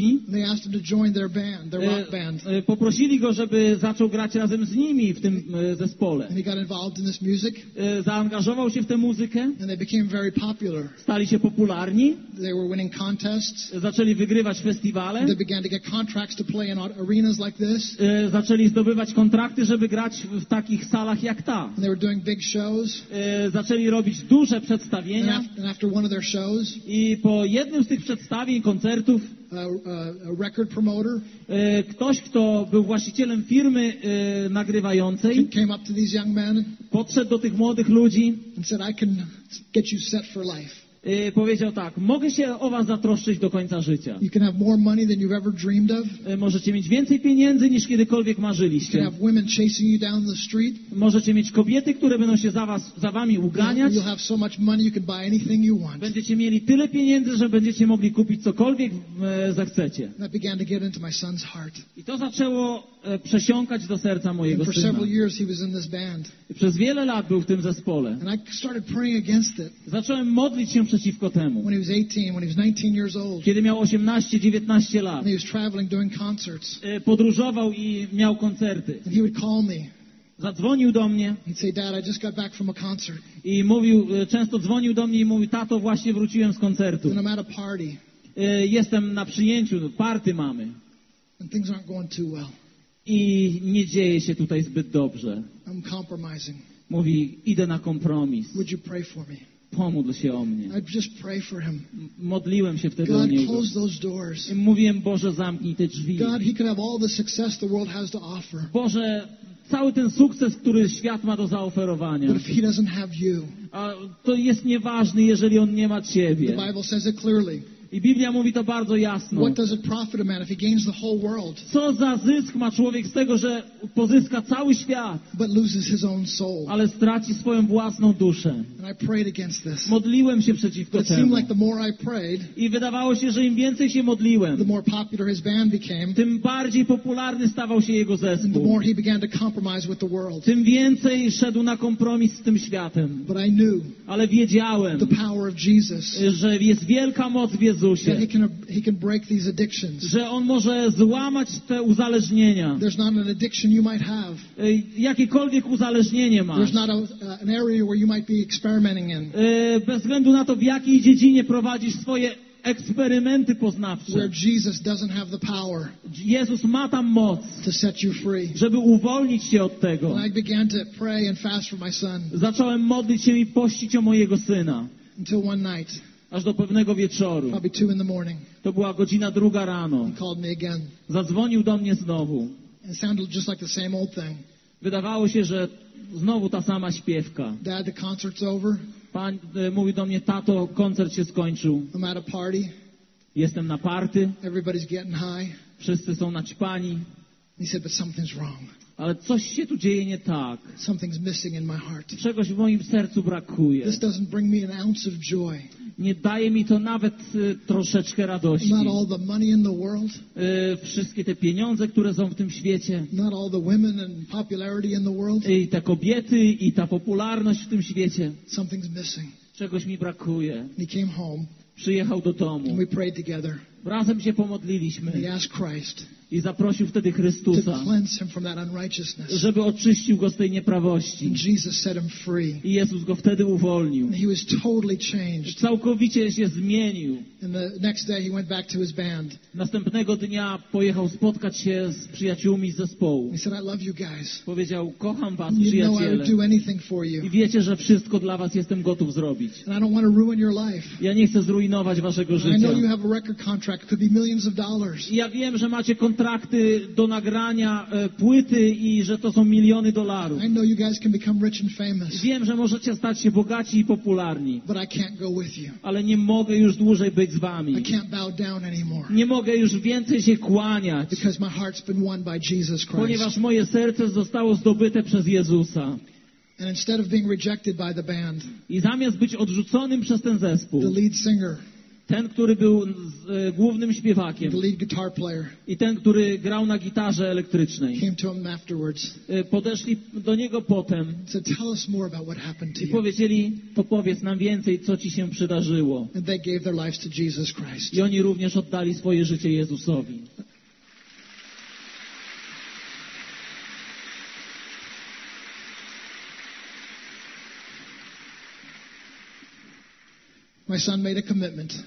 braci, they asked him to join their band, their rock band. e, e, poprosili go, żeby zaczął grać razem z nimi w tym e, zespole. And he got involved in this music, E, zaangażował się w tę muzykę, and they became very popular. stali się popularni, They were winning contests. zaczęli wygrywać festiwale, They began to get contracts to play in arenas like this. e, zaczęli zdobywać kontrakty, żeby grać w takich salach jak ta. And they were doing big shows. E, zaczęli robić duże And przedstawienia after, and after one of their shows, i po jednym z tych przedstawień, koncertów, uh, uh, a record promoter e, ktoś, kto był właścicielem firmy e, nagrywającej, came up to these young men podszedł do tych młodych ludzi and said, I can get you set for life. i powiedział tak: mogę się o was zatroszczyć do końca życia. You can have more money than you've ever dreamed of. E, Możecie mieć więcej pieniędzy niż kiedykolwiek You can marzyliście. have women chasing you down the street. Możecie mieć kobiety, które będą się za was, za wami uganiać. You'll have so much money you can buy anything you want. Będziecie mieli tyle pieniędzy, że będziecie mogli kupić cokolwiek e, zechcecie. That began to get into my son's heart. I to zaczęło e, przesiąkać do serca mojego And for syna. several years he was in this band. I przez wiele lat był w tym zespole. And I started praying against it Zacząłem modlić się przeciwko temu. when he was eighteen, when he was nineteen years old. Kiedy miał osiemnaście dziewiętnaście lat, And he was traveling, doing concerts. e, podróżował i miał koncerty. And he would call me. Zadzwonił do mnie He'd say, Dad, I just got back from a concert. i mówił, e, często dzwonił do mnie i mówił: tato, właśnie wróciłem z koncertu. And I'm at a party. E, Jestem na przyjęciu, party mamy. And things aren't going too well. I nie dzieje się tutaj zbyt dobrze. I'm compromising. Mówi: idę na kompromis. Would you pray for me? Pomódl się o mnie. I'd just pray for him. M- Modliłem się wtedy o God, niego. close those doors. I mówiłem: Boże, zamknij te drzwi. God, he could have all the success the world has to offer. Boże, cały ten sukces, który świat ma do zaoferowania. But if he doesn't have you, A to jest nieważny, jeżeli on nie ma the Ciebie. Bible says it clearly. I Biblia mówi to bardzo jasno. What does it profit a man if he gains the whole world Co za zysk ma człowiek z tego, że pozyska cały świat, but loses his own soul? ale straci swoją własną duszę? And I prayed against this. Modliłem się przeciwko It seemed temu. like the more I prayed, I wydawało się, że im więcej się the modliłem, more popular his band became, tym bardziej popularny stawał się jego and the zespół. more he began to compromise with the world. Tym więcej szedł na kompromis z tym światem. But I knew Ale wiedziałem, the power of Jesus, że jest wielka moc w Jezusie, that he can he can break these addictions. że On może złamać te uzależnienia. There's not an addiction you might have. Ej, Jakiekolwiek uzależnienie masz, There's not a, uh, an area where you might be experimenting in, e, bez względu na to, w jakiej dziedzinie prowadzisz swoje eksperymenty where poznawcze. Jesus doesn't have the power Jezus ma tam moc, to set you free. żeby uwolnić się od tego. And I began to pray and fast for my son Zacząłem modlić się i pościć o mojego syna, until one night, aż do pewnego wieczoru. probably two in the morning, To była godzina druga rano. he called me again. Zadzwonił do mnie znowu. It sounded just like the same old thing. Wydawało się, że znowu ta sama śpiewka. Dad, the concert's over. Pan e, mówi do mnie: tato, koncert się skończył. I'm at a party. Jestem na party, Everybody's getting high. wszyscy są naćpani, He said, but something's wrong. ale coś się tu dzieje nie tak. Something's missing in my heart. Czegoś w moim sercu brakuje. This doesn't bring me an ounce of joy. Nie daje mi to nawet e, troszeczkę radości. Not all the money in the world. E, wszystkie te pieniądze, które są w tym świecie, Not all the women and popularity in the world. i te kobiety, i ta popularność w tym świecie. Something's missing. Czegoś mi brakuje. And he came home Przyjechał do domu. and we prayed together. Razem się And he pomodliliśmy asked Christ i zaprosił wtedy to Chrystusa, cleanse him from that unrighteousness. żeby oczyścił go z tej nieprawości. And Jesus set him free. I Jezus go wtedy uwolnił. And he was totally changed. Całkowicie się zmienił. And the next day he went back to his band. Następnego dnia pojechał spotkać się z przyjaciółmi z zespołu. He said, I love you guys. Powiedział: kocham was, You know I przyjaciele. would do anything for I you. wiecie, że wszystko dla was jestem gotów zrobić. And I don't want to ruin your life. Ja nie chcę zrujnować waszego I życia. know you have a record contract. It could be millions of dollars. I ja wiem, że macie kontrakty do nagrania e, płyty i że to są miliony dolarów. I know you guys can become rich and famous. Wiem, że możecie stać się bogaci i popularni, But I can't go with you. ale nie mogę już dłużej być z wami. I can't bow down anymore. Nie mogę już więcej się kłaniać, Because my heart's been won by Jesus Christ. ponieważ moje serce zostało zdobyte przez Jezusa. And instead of being rejected by the band, I zamiast być odrzuconym przez ten zespół, the lead singer ten, który był z, e, głównym śpiewakiem the lead guitar player, i ten, który grał na gitarze elektrycznej, came to him afterwards. e, podeszli do niego potem Said, "Tell us more about what happened to i you." powiedzieli, to powiedz nam więcej, co ci się przydarzyło. And they gave their lives to Jesus Christ. I oni również oddali swoje życie Jezusowi. My son made a commitment.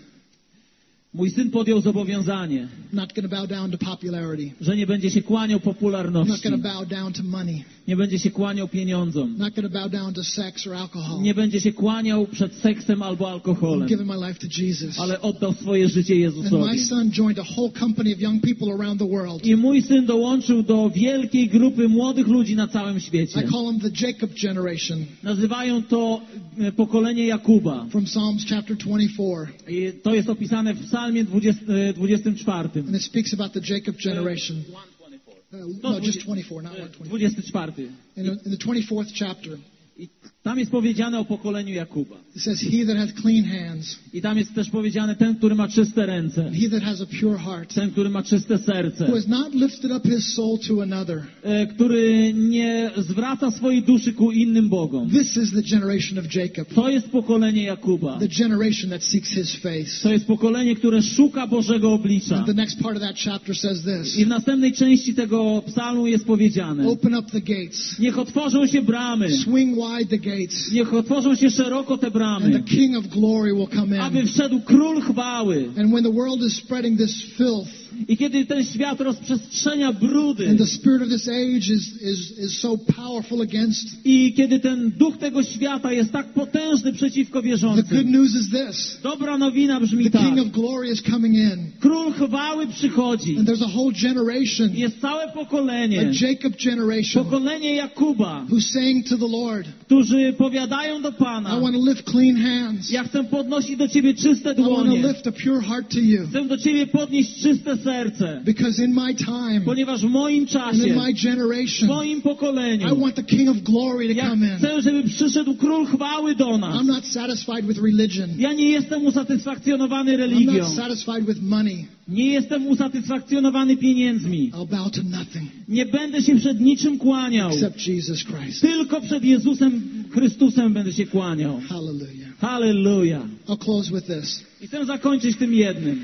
Mój syn podjął zobowiązanie, Not going to bow down to popularity. że nie będzie się kłaniał Not popularności, going to bow down to money. nie będzie się kłaniał pieniądzom, Not going to bow down to sex or alcohol. nie będzie się kłaniał przed seksem albo I'm alkoholem, giving my life to Jesus. ale oddał swoje życie And my Jezusowi. son joined a whole company of young people around the world. I mój syn dołączył do wielkiej grupy młodych ludzi na całym I świecie. call them the Jacob generation Nazywają to e, pokolenie Jakuba. from Psalms chapter twenty-four. I to jest opisane w psalmie dwudziestym czwartym. And it speaks about the Jacob generation. Uh, no, just twenty-four, not one twenty-four. dwudziesty czwarty. In, in the twenty-fourth chapter, I tam jest powiedziane o pokoleniu Jakuba. it says, "He that hath clean hands, I tam jest też powiedziane ten, który ma czyste ręce, and he that has a pure heart, ten, który ma czyste serce, who has not lifted up his soul to another." e, który nie zwraca swojej duszy ku innym bogom. This is the generation of Jacob, To jest pokolenie Jakuba. the generation that seeks his face. To jest pokolenie, które szuka Bożego oblicza. And the next part of that chapter says this: I w następnej części tego psalmu jest powiedziane: "Open up the gates, niech otworzą się bramy, swing wide the gates, niech otworzą się szeroko te and the bramy, King of glory will come aby in." wszedł król chwały. And when the world is spreading this filth, I kiedy ten świat rozprzestrzenia brudy and the spirit of this age is, is, is so powerful against, i kiedy ten duch tego świata jest tak potężny przeciwko the good wierzącym, news is this: dobra nowina brzmi the tak: King of glory is coming in. król chwały przychodzi. And there's a whole generation, Jest całe pokolenie, a Jacob generation, pokolenie Jakuba, who's saying to the Lord, którzy powiadają do "I Pana: want to lift clean hands. ja chcę podnosić do Ciebie czyste I want to dłonie, lift a pure heart to you. chcę do Ciebie podnieść czyste serce, Because in my time, ponieważ w moim and in czasie, my w generation, moim pokoleniu, I want the King of glory to ja come in. chcę, żeby przyszedł król chwały do nas. I'm not satisfied with religion. Ja nie jestem usatysfakcjonowany I'm religią. not satisfied with money. Nie jestem usatysfakcjonowany pieniędzmi. I'll bow to nothing Nie będę się przed niczym kłaniał. except Jesus Christ." Tylko przed Jezusem Chrystusem będę się kłaniał. Hallelujah. Halleluja. I'll close with this. I chcę zakończyć tym jednym.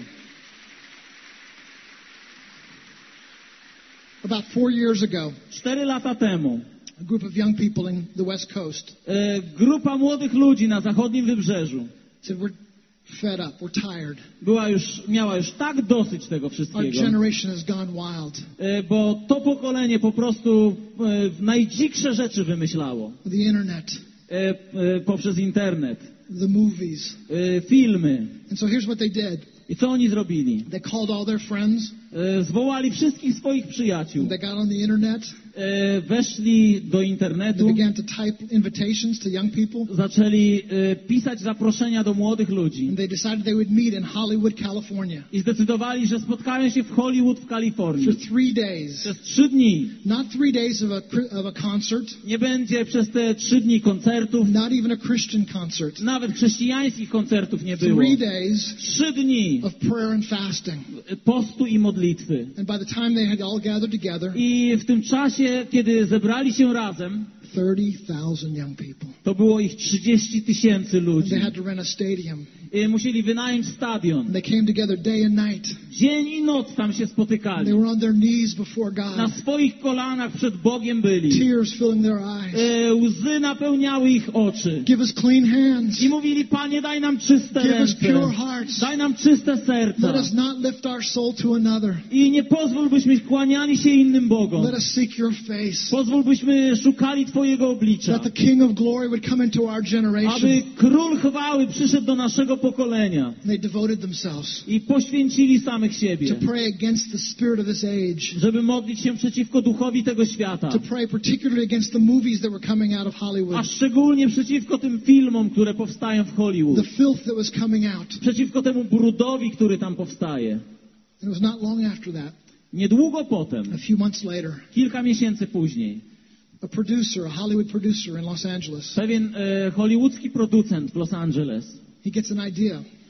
About four years ago, Cztery lata temu a group of young people in the West Coast e, grupa młodych ludzi na zachodnim wybrzeżu said, "We're fed up. We're tired. była już, miała już tak dosyć tego Our wszystkiego, generation has gone wild. e, bo to pokolenie po prostu e, najdziksze rzeczy wymyślało The internet, e, e, poprzez internet, the movies." e, filmy. And so here's what they did. I co oni zrobili? They called all their friends. E, Zwołali wszystkich swoich przyjaciół, They got on the internet. e, weszli do They internetu, began to type invitations to young people. zaczęli e, pisać zaproszenia do młodych ludzi And they decided they would meet in Hollywood, California i zdecydowali, że spotkają się w Hollywood w Kalifornii for three days. przez trzy dni. Not three days of a, of a concert, Nie będzie przez te trzy dni koncertów, not even a Christian concert. nawet chrześcijańskich koncertów nie było. Three days Trzy dni of prayer and fasting. postu i modlitwy. And by the time they had all gathered together, I w tym czasie, kiedy zebrali się razem, thirty thousand young people. to było ich trzydzieści tysięcy And ludzi. they had to rent a stadium. I musieli wynająć stadion. And they came together day and night. Dzień i noc tam się spotykali. They were on their knees before Na God. swoich kolanach przed Bogiem byli. Tears filling their eyes. E, łzy napełniały ich oczy. Give us clean hands. I mówili: Panie, daj nam czyste Give us pure ręce. hearts. Daj nam czyste serca. Let us not lift our soul to another. I nie pozwól, byśmy kłaniali się innym Bogom. Let us seek your face. Pozwól, byśmy szukali Twojego oblicza. That the King of glory would come into our Aby generation. Król chwały przyszedł do naszego pokolenia. And they devoted themselves I poświęcili samych to siebie, pray against the spirit of this age. żeby modlić się przeciwko duchowi tego świata. To pray particularly against the movies that were coming out of A Hollywood. szczególnie przeciwko tym filmom, które powstają w Hollywood. The filth that was coming out. Przeciwko temu brudowi, który tam powstaje. And it was not long after that, Niedługo potem, a few months later, kilka miesięcy później, a producer, a Hollywood producer in Los Angeles, pewien e, hollywoodzki producent w Los Angeles he gets an idea.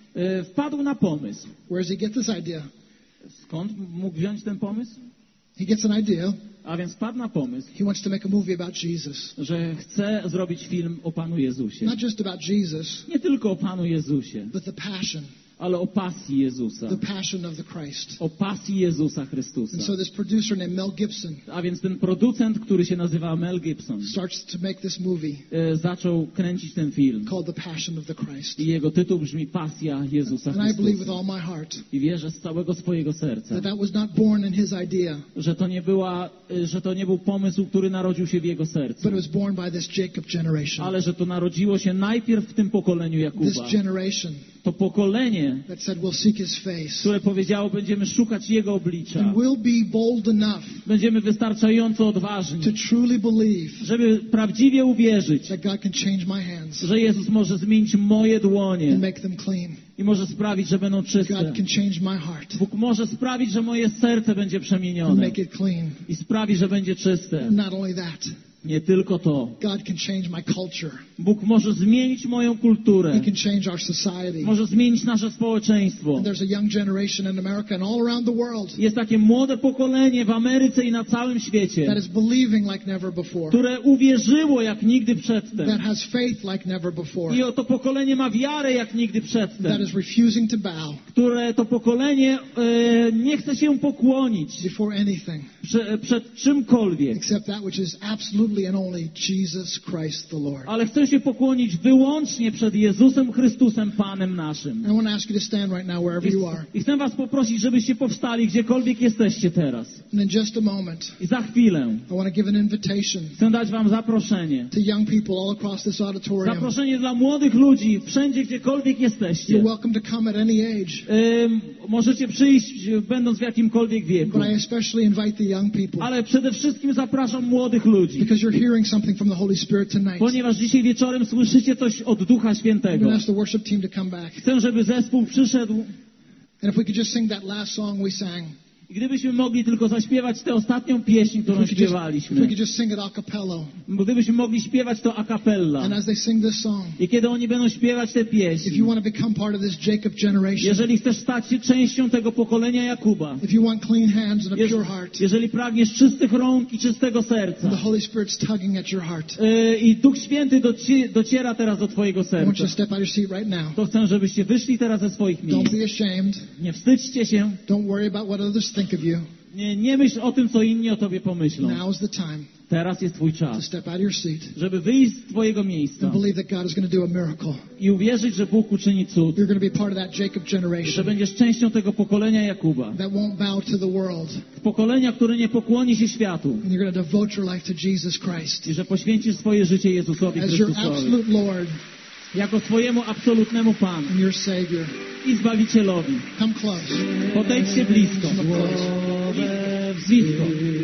e, wpadł na pomysł. Where does he get this idea? Skąd mógł wziąć ten pomysł? He gets an idea. A więc wpadł na pomysł, He wants to make a movie about Jesus. że chce zrobić film o Panu Jezusie. Not just about Jesus, Nie tylko o Panu Jezusie, but the passion, ale o pasji Jezusa. the passion of the Christ. O pasji Jezusa And Chrystusa. so this producer named Mel Gibson A więc ten producent, który się nazywa Mel Gibson, starts to make this movie e, zaczął kręcić ten film. called The Passion of the Christ. I jego tytuł brzmi Pasja Jezusa And I believe with Chrystusa. all my heart I wierzę z całego swojego serca, that that was not born in his idea, że to nie była, e, że to nie był pomysł, który narodził się w jego sercu, but it was born by this Jacob generation. ale że to narodziło się najpierw w tym pokoleniu This Jakuba. generation To pokolenie, that said we'll seek his face które powiedziało, będziemy szukać Jego oblicza. and we'll be bold enough Będziemy wystarczająco odważni, to truly believe żeby prawdziwie uwierzyć, that God can change my hands że Jezus może zmienić moje dłonie and make them clean. i może sprawić, że będą czyste. God can change my heart Bóg może sprawić, że moje serce będzie and przemienione make it clean. i sprawi, że będzie czyste. Not only that, Nie tylko to. God can change my culture. Bóg może zmienić moją He kulturę. can change our society. Może zmienić nasze społeczeństwo. And there's a young generation in America and all around the world Jest takie młode pokolenie w Ameryce i na całym that świecie, is believing like never before, które uwierzyło jak nigdy przedtem. that has faith like never before, I to pokolenie ma wiarę jak nigdy that przedtem. is refusing to bow Które to pokolenie e, nie chce się pokłonić before anything prze, przed czymkolwiek, except that which is absolutely and only Jesus Christ the Lord. ale chce się pokłonić wyłącznie przed Jezusem Chrystusem, Panem naszym. I want to ask you to stand right now wherever I, you are. I chcę was poprosić, żebyście powstali gdziekolwiek jesteście teraz. And in just a moment, I za chwilę I want to give an invitation chcę dać wam zaproszenie. to young people all across this auditorium. Zaproszenie dla młodych ludzi, wszędzie gdziekolwiek jesteście. You're welcome to come at any age, Ym, możecie przyjść, y, będąc w jakimkolwiek wieku. but I especially invite the young people Ale przede wszystkim zapraszam młodych ludzi, because you're hearing something from the Holy Spirit tonight. ponieważ dzisiaj wieczorem słyszycie coś od Ducha I'm Świętego. going to ask the worship team to come back. Chcę, żeby zespół przyszedł And if we could just sing that last song we sang. i gdybyśmy mogli tylko zaśpiewać tę ostatnią pieśń, If którą we could just, if we śpiewaliśmy. could just sing it a cappella. Bo gdybyśmy mogli śpiewać to a cappella. And as they sing this song, I kiedy oni będą śpiewać tę if pieśń, you want to become part of this Jacob generation, jeżeli chcesz stać się częścią tego pokolenia Jakuba, if you want clean hands and a jeż- pure heart, jeżeli pragniesz czystych rąk i czystego and the serca, Holy Spirit's tugging at your heart, yy, i Duch Święty doci- dociera teraz do twojego I want you to serca, step out of your seat right now. to chcę, żebyście wyszli teraz ze swoich Don't miejsc. be ashamed. Nie wstydźcie się, Don't worry about what others think of you. nie, nie myśl o tym, co inni o tobie pomyślą. Now is the time Teraz jest twój to czas, step out of your seat żeby wyjść z twojego miejsca and believe that God is going to do a miracle. i uwierzyć, że Bóg uczyni cud, You're going to be part of that Jacob że generation będziesz częścią tego pokolenia Jakuba, that won't bow to the world, pokolenia, które nie pokłoni się światu and you're going to devote your life to Jesus Christ i że poświęcisz swoje życie Jezusowi as your Chrystusowi absolute Lord jako swojemu absolutnemu Panu and your Savior. i Zbawicielowi. Come close. Podejdźcie blisko. Come close. Blisko.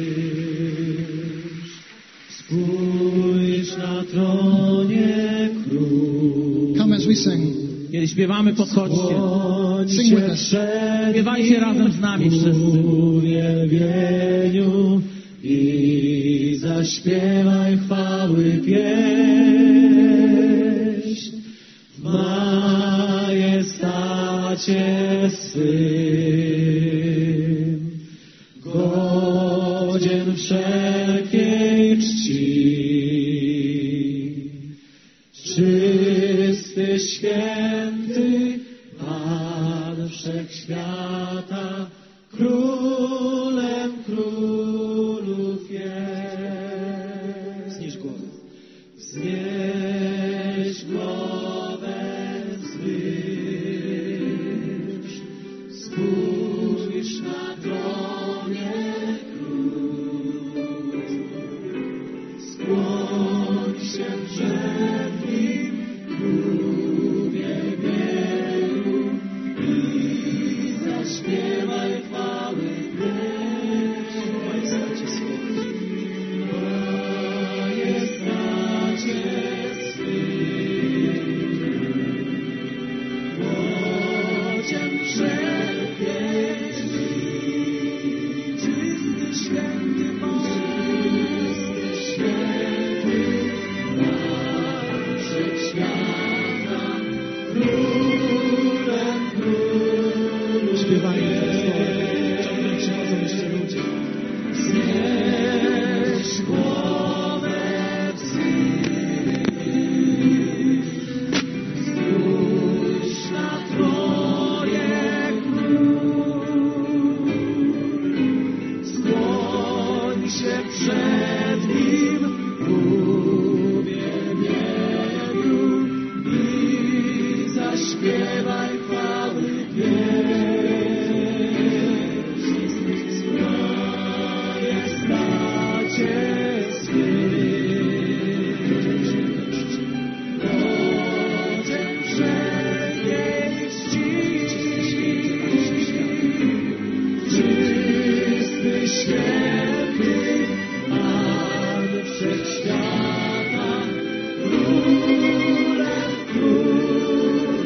Spójrz na tronie król. Come as we sing. Kiedy śpiewamy, podchodźcie. Sing with us. Śpiewajcie razem z nami wszyscy. W uwielbieniu i zaśpiewaj chwały pieśń. W majestacie swym, godzien wszelkiej czci. Czysty, święty Pan wszechświata, królem królów jest. Wznieś głowę. Wznieś głowę wzwyż. Spójrz na tronie król. się przed Nim w uwielbieniu i zaśpiewaj chwały pieśń. Majestacie święty, Pan wszechświata, Królem królów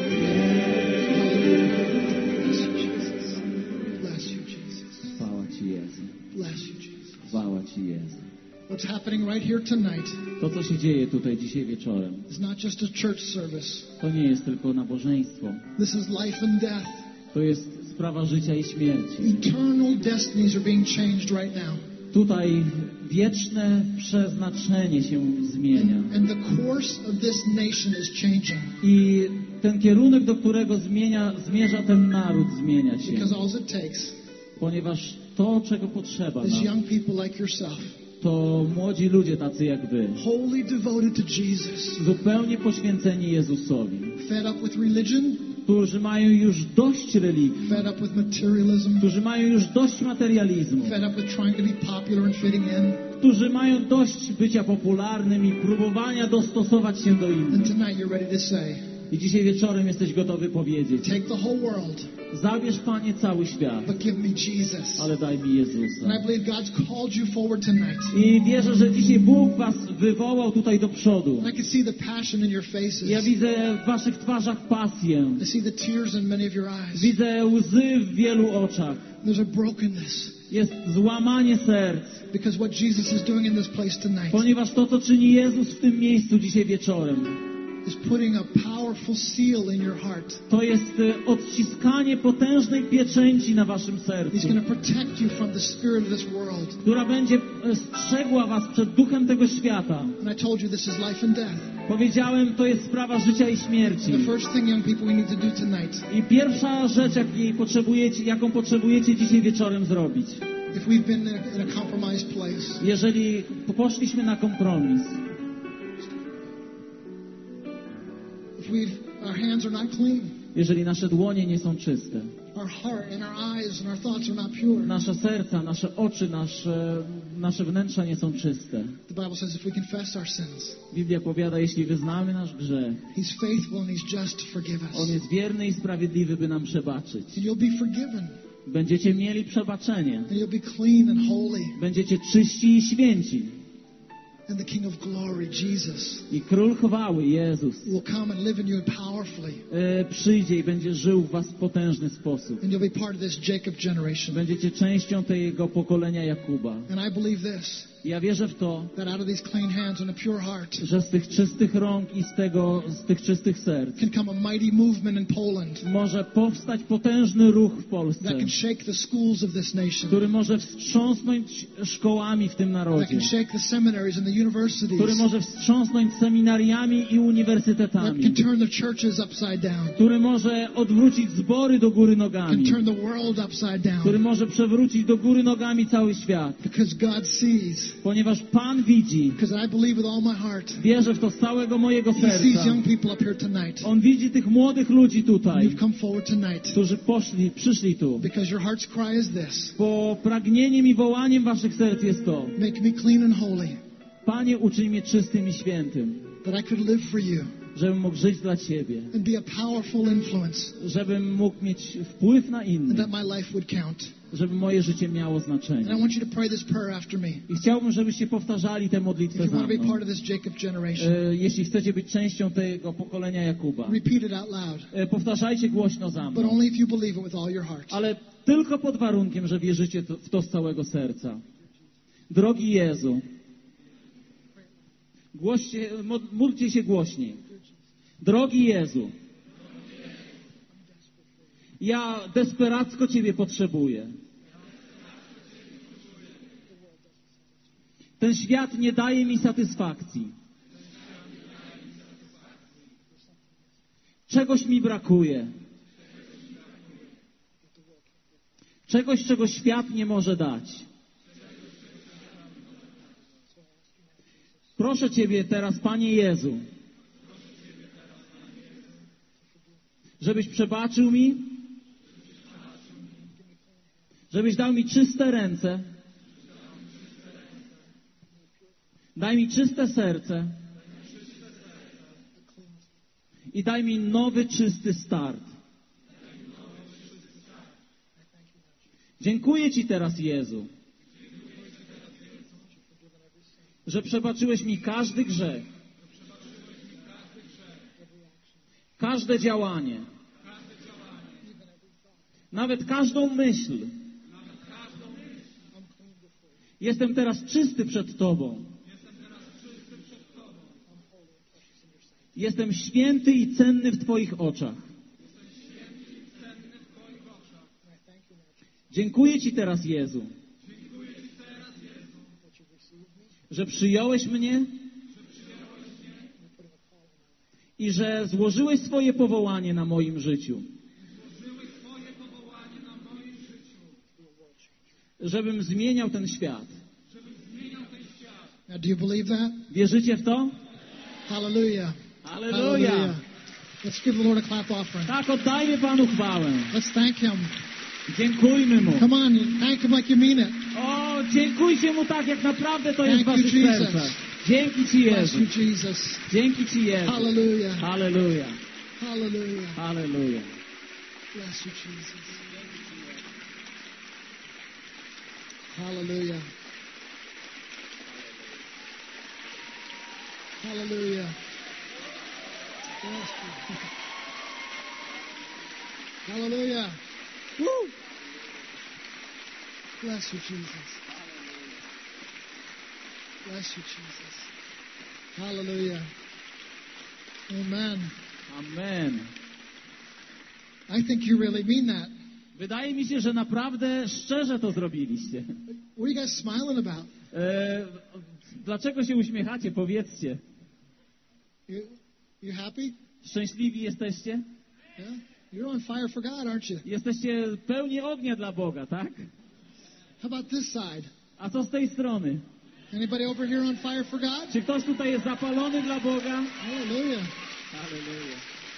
jest. Bless you, Jesus. Chwała Ci, Jezu. Bless you, Jesus. Chwała Ci, Jezu. What's happening right here tonight To, co się dzieje tutaj dzisiaj wieczorem, is not just a church service. to nie jest tylko nabożeństwo. This is life and death. To jest sprawa życia i śmierci. Eternal destinies are being changed right now. Tutaj wieczne przeznaczenie się zmienia. And the course of this nation is changing. I ten kierunek, do którego zmienia, zmierza ten naród, zmienia się. Because all it takes Ponieważ to, czego potrzeba is nam, young people like yourself, to młodzi ludzie tacy jak wy, wholly devoted to Jesus, zupełnie poświęceni Jezusowi, fed up with religion, którzy mają już dość religii, fed up with materialism, którzy mają już dość materializmu, fed up with trying to be popular and fitting in. którzy mają dość bycia popularnym i próbowania dostosować się do innych. And tonight you're ready to say, I dzisiaj wieczorem jesteś gotowy powiedzieć: take the whole world, zabierz, Panie, cały świat, but give me Jesus. ale daj mi Jezusa. And I believe God's called you forward tonight. I wierzę, że dzisiaj Bóg was wywołał tutaj do przodu. And I can see the passion in your faces. Ja widzę w waszych twarzach pasję. I see the tears in many of your eyes. Widzę łzy w wielu oczach. There's a brokenness Jest złamanie serc, because what Jesus is doing in this place tonight ponieważ to, co czyni Jezus w tym miejscu dzisiaj wieczorem, is putting a powerful seal in your heart. to jest e, odciskanie potężnej pieczęci na waszym He's sercu, going to protect you from the spirit of this world. która będzie e, strzegła was przed duchem tego świata. And I told you this is life and death. Powiedziałem, to jest sprawa życia i śmierci. The first thing, young people, we need to do tonight, I pierwsza rzecz, jakiej potrzebujecie, jaką potrzebujecie dzisiaj wieczorem zrobić, if we've been in a, in a compromised place, jeżeli poszliśmy na kompromis, if we've, our hands are not clean, jeżeli nasze dłonie nie są czyste, our heart and our eyes and our thoughts are not pure. nasze serca, nasze oczy, nasze, nasze wnętrza nie są czyste. The Bible says if we confess our sins, Biblia powiada, jeśli wyznamy nasz grzech, He's faithful and He's just to forgive On us. jest wierny i sprawiedliwy, by nam przebaczyć. And you'll be forgiven. Będziecie mieli przebaczenie. And you'll be clean and holy. Będziecie czyści i święci. And the King of Glory, Jesus, I Król Chwały, Jezus, will come and live in you powerfully. e, przyjdzie i będzie żył w was w potężny sposób. And you'll be part of this Jacob generation. Będziecie częścią tego pokolenia Jakuba. And I believe this, Ja wierzę w to, that out of these clean hands and a pure heart że z tych czystych rąk i z, tego, z tych czystych serc can come a mighty movement in Poland może powstać potężny ruch w Polsce, that can shake the schools of this nation, który może wstrząsnąć szkołami w tym that narodzie, can shake the seminaries and the universities, który może wstrząsnąć seminariami i that uniwersytetami, can turn the churches upside down, który może odwrócić zbory do góry can nogami, turn the world upside który down, może przewrócić do góry nogami cały świat, because God sees, ponieważ Pan widzi, because I believe with all my heart, wierzę w to z całego mojego He sees serca. young people up here tonight. On widzi tych młodych ludzi tutaj, You've come forward tonight którzy poszli, przyszli tu. because your heart's cry is this: Bo pragnieniem i wołaniem waszych serc jest to: make me clean and holy, Panie, uczyń mnie czystym i świętym, that I could live for you żebym mógł żyć dla Ciebie, and be a powerful influence, żebym mógł mieć wpływ na and innych, that my life would count. żeby moje życie miało And znaczenie. I want you to pray this prayer after me. I chciałbym, żebyście powtarzali tę modlitwę If you za want to be mną. part of this Jacob generation, E, Jeśli chcecie być częścią tego pokolenia Jakuba, repeat it out loud, e, powtarzajcie głośno za but mną, only if you believe it with all your heart. ale tylko pod warunkiem, że wierzycie to- w to z całego serca. Drogi Jezu, głoście, mod- módlcie się głośniej. Drogi Jezu, ja desperacko Ciebie potrzebuję. Ten świat nie daje mi satysfakcji. Czegoś mi brakuje. Czegoś, czego świat nie może dać. Proszę Ciebie teraz, Panie Jezu, żebyś przebaczył mi, żebyś dał mi czyste ręce, daj mi czyste serce i daj mi nowy, czysty start. Dziękuję Ci teraz, Jezu, że przebaczyłeś mi każdy grzech, każde działanie, nawet każdą myśl. Jestem teraz czysty przed Tobą. Jestem święty i cenny w Twoich oczach. Dziękuję Ci teraz, Jezu, że przyjąłeś mnie i że złożyłeś swoje powołanie na moim życiu. Żebym zmieniał ten świat. Now, do you believe that? Wierzycie w to? Hallelujah. Halleluja! Let's give the Lord a clap offering. Tak, oddajmy Panu chwałę. Let's thank Him. Dziękujmy Mu. Come on, thank Him like you mean it. O, dziękujcie Mu tak, jak naprawdę to jest w Thank you, waszych Jesus. sercach. Dzięki Ci, Bless Jezu. you, Jesus. Dzięki Ci, Jezu. Hallelujah. Halleluja. Hallelujah. Halleluja. Bless you, Jesus. Hallelujah. Hallelujah. Bless you. Hallelujah. Woo. Bless you, Jesus. Bless you, Jesus. Hallelujah. Amen. Amen. I think you really mean that. Wydaje mi się, że naprawdę szczerze to zrobiliście. What are you guys smiling about? E, dlaczego się uśmiechacie? Powiedzcie. You, you happy? Szczęśliwi jesteście? Yeah? You're on fire for God, aren't you? Jesteście pełni ognia dla Boga, tak? How about this side? A co z tej strony? Anybody over here on fire for God? Czy ktoś tutaj jest zapalony dla Boga? Hallelujah. Halleluja.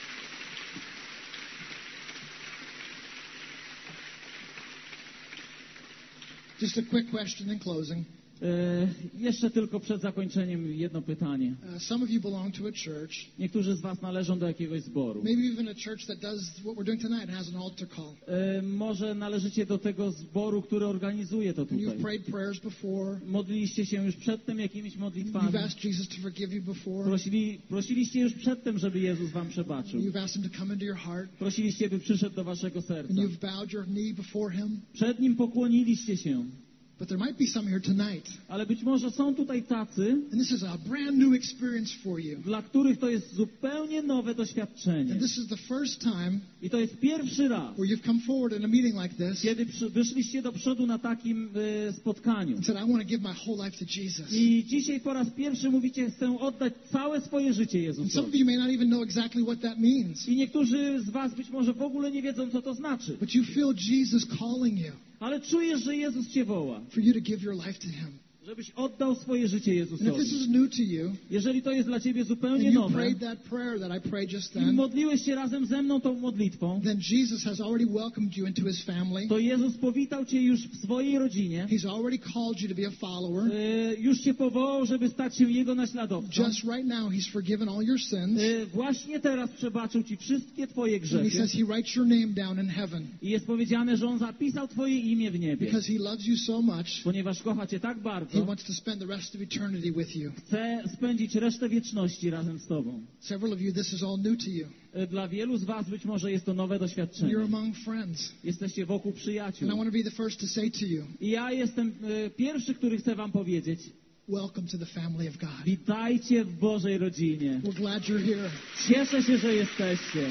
Just a quick question in closing. E, jeszcze tylko przed zakończeniem jedno pytanie. Uh, some of you belong to a church, Niektórzy z was należą do jakiegoś zboru. maybe even a church that does what we're doing tonight and has an altar call. E, może należycie do tego zboru, który organizuje to And tutaj. you've prayed prayers before. Modliliście się już przedtem jakimiś modlitwami. You've asked Jesus to forgive you before. Prosili, prosiliście już przedtem, żeby Jezus wam przebaczył. You've asked Him to come into your heart. Prosiliście, by przyszedł do waszego serca. And you've bowed your knee before Him. Przed Nim pokłoniliście się. But there might be some here tonight. Ale być może są tutaj tacy, And this is a brand new experience for you. dla których to jest zupełnie nowe doświadczenie. And this is the first time I to jest pierwszy raz, where you've come forward in a meeting like this kiedy przy, wyszliście do przodu na takim e, spotkaniu. and said, I want to give my whole life to Jesus. I dzisiaj po raz pierwszy mówicie, chcę oddać całe swoje życie And some of Jezusowi. you may not even know exactly what that means. I niektórzy z was być może w ogóle nie wiedzą, co to znaczy. But you feel Jesus calling you Ale czujesz, że Jezus cię woła, for you to give your life to Him. żebyś oddał swoje życie And if Jezusowi. this is new to you, Jeżeli to jest dla ciebie and zupełnie you nowe prayed that prayer that I prayed just i then, modliłeś się razem ze mną tą modlitwą, then Jesus has already welcomed you into His family. to Jezus powitał cię już w swojej rodzinie, He's already called you to be a follower. e, już cię powołał, żeby stać się Jego naśladowcą. Just right now, He's forgiven all your sins. E, Właśnie teraz przebaczył ci wszystkie twoje And He grzechy. says He writes your name down in heaven I jest powiedziane, że On zapisał twoje imię w niebie, because He loves you so much. ponieważ kocha cię tak He bardzo, wants to spend the rest of eternity with you. chce spędzić resztę wieczności razem z tobą. Several of you, this is all new to you. E, Dla wielu z was być może jest to nowe You're doświadczenie. among friends. Jesteście wokół przyjaciół. And I want to be the first to say to you, I ja jestem e, pierwszy, który chce wam powiedzieć, welcome to the family of God. witajcie w Bożej rodzinie. We're glad you're here. Cieszę się, że jesteście.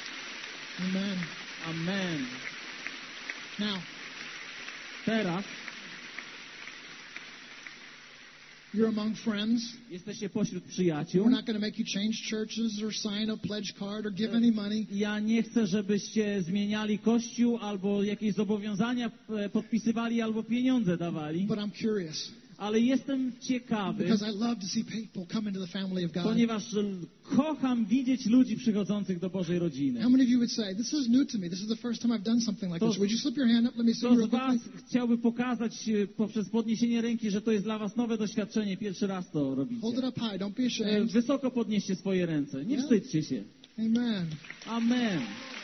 Amen. Amen. Now, Teraz you're among friends. jesteście pośród przyjaciół. We're not going to make you change churches or sign a pledge card or give any money. Ja nie chcę, żebyście zmieniali kościół albo jakieś zobowiązania e, podpisywali albo pieniądze dawali, But I'm curious. ale jestem ciekawy, because I love to see people come into the family of God. ponieważ kocham widzieć ludzi przychodzących do Bożej rodziny. How many of you would say, this is new to me, this is the first time I've done something like To- this? Would you slip your hand up? Let me see Kto you z real Was quickly. chciałby pokazać e, poprzez podniesienie ręki, że to jest dla Was nowe doświadczenie, pierwszy raz to robicie? Hold it up high, don't be E, ashamed. Wysoko podnieście swoje ręce, nie Yeah. wstydźcie się. Amen. Amen.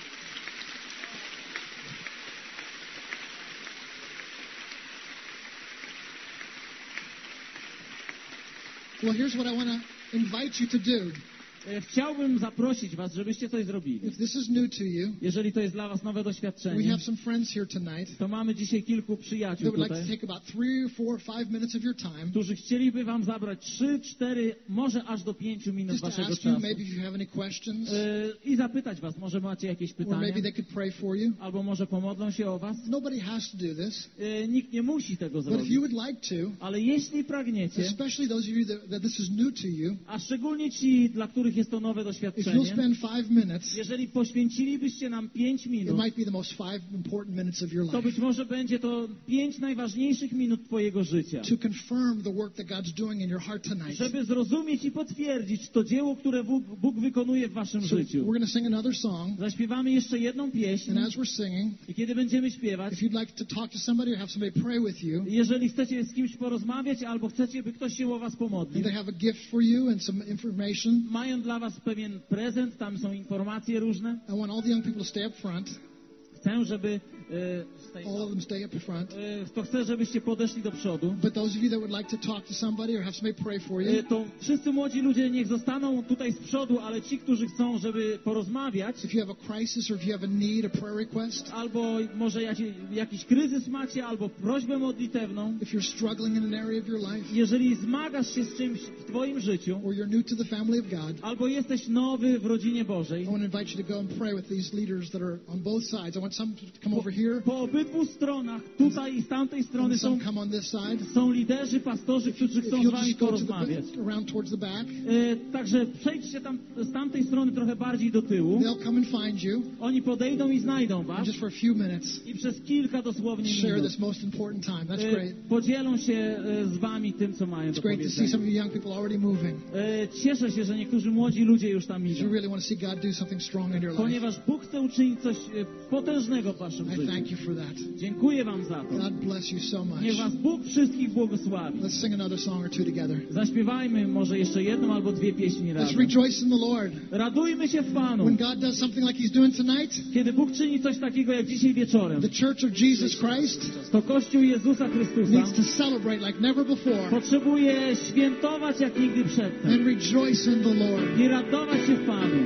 Well, here's what I want to invite you to do. E, Chciałbym zaprosić Was, żebyście coś zrobili. If this is new to you, Jeżeli to jest dla Was nowe we doświadczenie, have some friends here tonight to mamy dzisiaj kilku that przyjaciół would like to tutaj, take about three or four or five minutes of your time którzy chcieliby Wam zabrać trzy, cztery, może aż do pięciu minut just to Waszego ask you czasu maybe if you have any questions, E, i zapytać Was, może macie jakieś or pytania, maybe they could pray for you. albo może pomodlą się o Was. Nobody has to do this, E, Nikt nie musi tego but if zrobić, you would like to, ale jeśli pragniecie, especially those of you that, that this is new to you, a szczególnie ci, dla których jest to nowe if you'll doświadczenie, spend five minutes, jeżeli poświęcilibyście nam pięć it minut, might be the most five important minutes of your to life być może będzie to pięć najważniejszych minut Twojego życia, to confirm the work that God's doing in your heart tonight. żeby zrozumieć i potwierdzić to dzieło, które Bóg, Bóg wykonuje w Waszym So we're życiu. going to sing another song, Zaśpiewamy jeszcze jedną pieśń and as we're singing, i kiedy będziemy śpiewać, if you'd like to talk to somebody or have somebody pray with you, jeżeli chcecie z kimś porozmawiać albo chcecie, by ktoś się o Was pomodlił, and they have a gift for you and some information, mają dla Was pewien prezent, tam są informacje różne. I want all the young people to stay up front. Chcę, żeby e, stay- All of them stay up front. e, to chcę, żebyście podeszli do przodu. But those of you that would like to talk to somebody or have somebody pray for you, E, To wszyscy młodzi ludzie niech zostaną tutaj z przodu, ale ci, którzy chcą, żeby porozmawiać, if you have a crisis or if you have a need, a prayer request, albo może jakiś, jakiś kryzys macie, albo prośbę modlitewną, if you're struggling in an area of your life, jeżeli zmagasz się z czymś w Twoim życiu, or you're new to the family of God, albo jesteś nowy w rodzinie Bożej, I want to invite you to go and pray with these leaders that are on both sides. I want some to come over here po obydwu stronach, tutaj i z tamtej strony and są, some come on this side. są liderzy, pastorzy, którzy If chcą z you'll Wami just go to porozmawiać. the, around towards the back, E, Także przejdźcie tam z tamtej strony trochę bardziej do tyłu. they'll come and find you. Oni podejdą i znajdą And Was just for a few minutes, i przez kilka dosłownie share minut this most important time. That's e, great. podzielą się e, z Wami tym, co mają do It's great to see powiedzenia. some of you young people already moving. E, Cieszę się, że niektórzy młodzi ludzie już tam Because you idą, really want to see God do something strong in your life. ponieważ Bóg chce uczynić coś e, potężnego w Waszym I thank życiu. you for that. Dziękuję Wam za to. God bless you so much. Niech Was Bóg wszystkich błogosławi. Let's sing another song or two together. Zaśpiewajmy może jeszcze jedną albo dwie pieśni Let's razem. rejoice in the Lord. Radujmy się w Panu. When God does something like He's doing tonight, Kiedy Bóg czyni coś takiego jak dzisiaj wieczorem, the Church of Jesus Christ to Kościół Jezusa Chrystusa needs to celebrate like never before potrzebuje świętować jak nigdy przedtem and rejoice in the Lord. i radować się w Panu.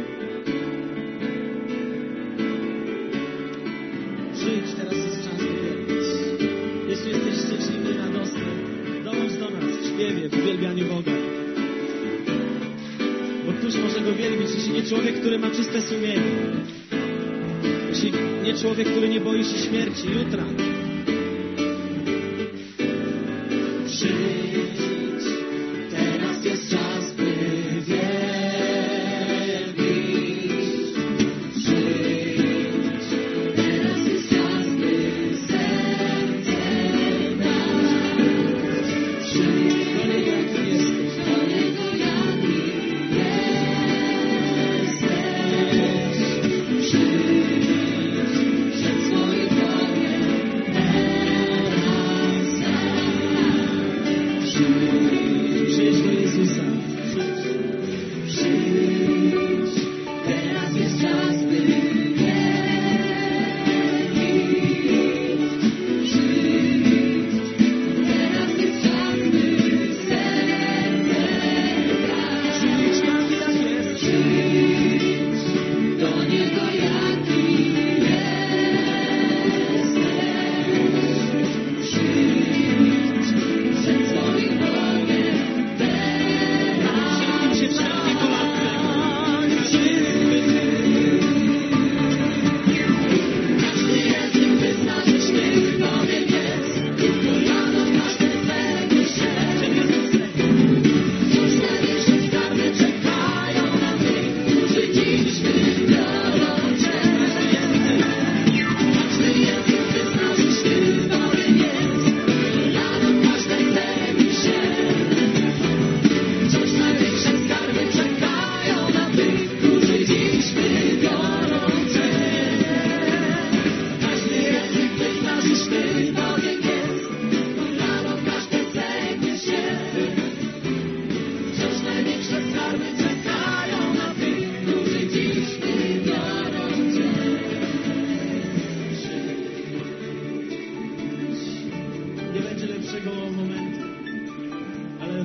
Przyjdź, teraz jest czas uwielbić. Jeśli jesteś szczęśliwy i radosny, dołącz do nas w śpiewie, w uwielbianiu Boga. Bo któż może Go wielbić, jeśli nie człowiek, który ma czyste sumienie? Jeśli nie człowiek, który nie boi się śmierci, jutra. Przyjdź, teraz jest czas, by wielbić. Przyjdź, teraz jest czas, by serce dać. Przyjdź, do Niego jaki jesteś, do Niego jaki jesteś. Przyjdź, przed swoim Bogiem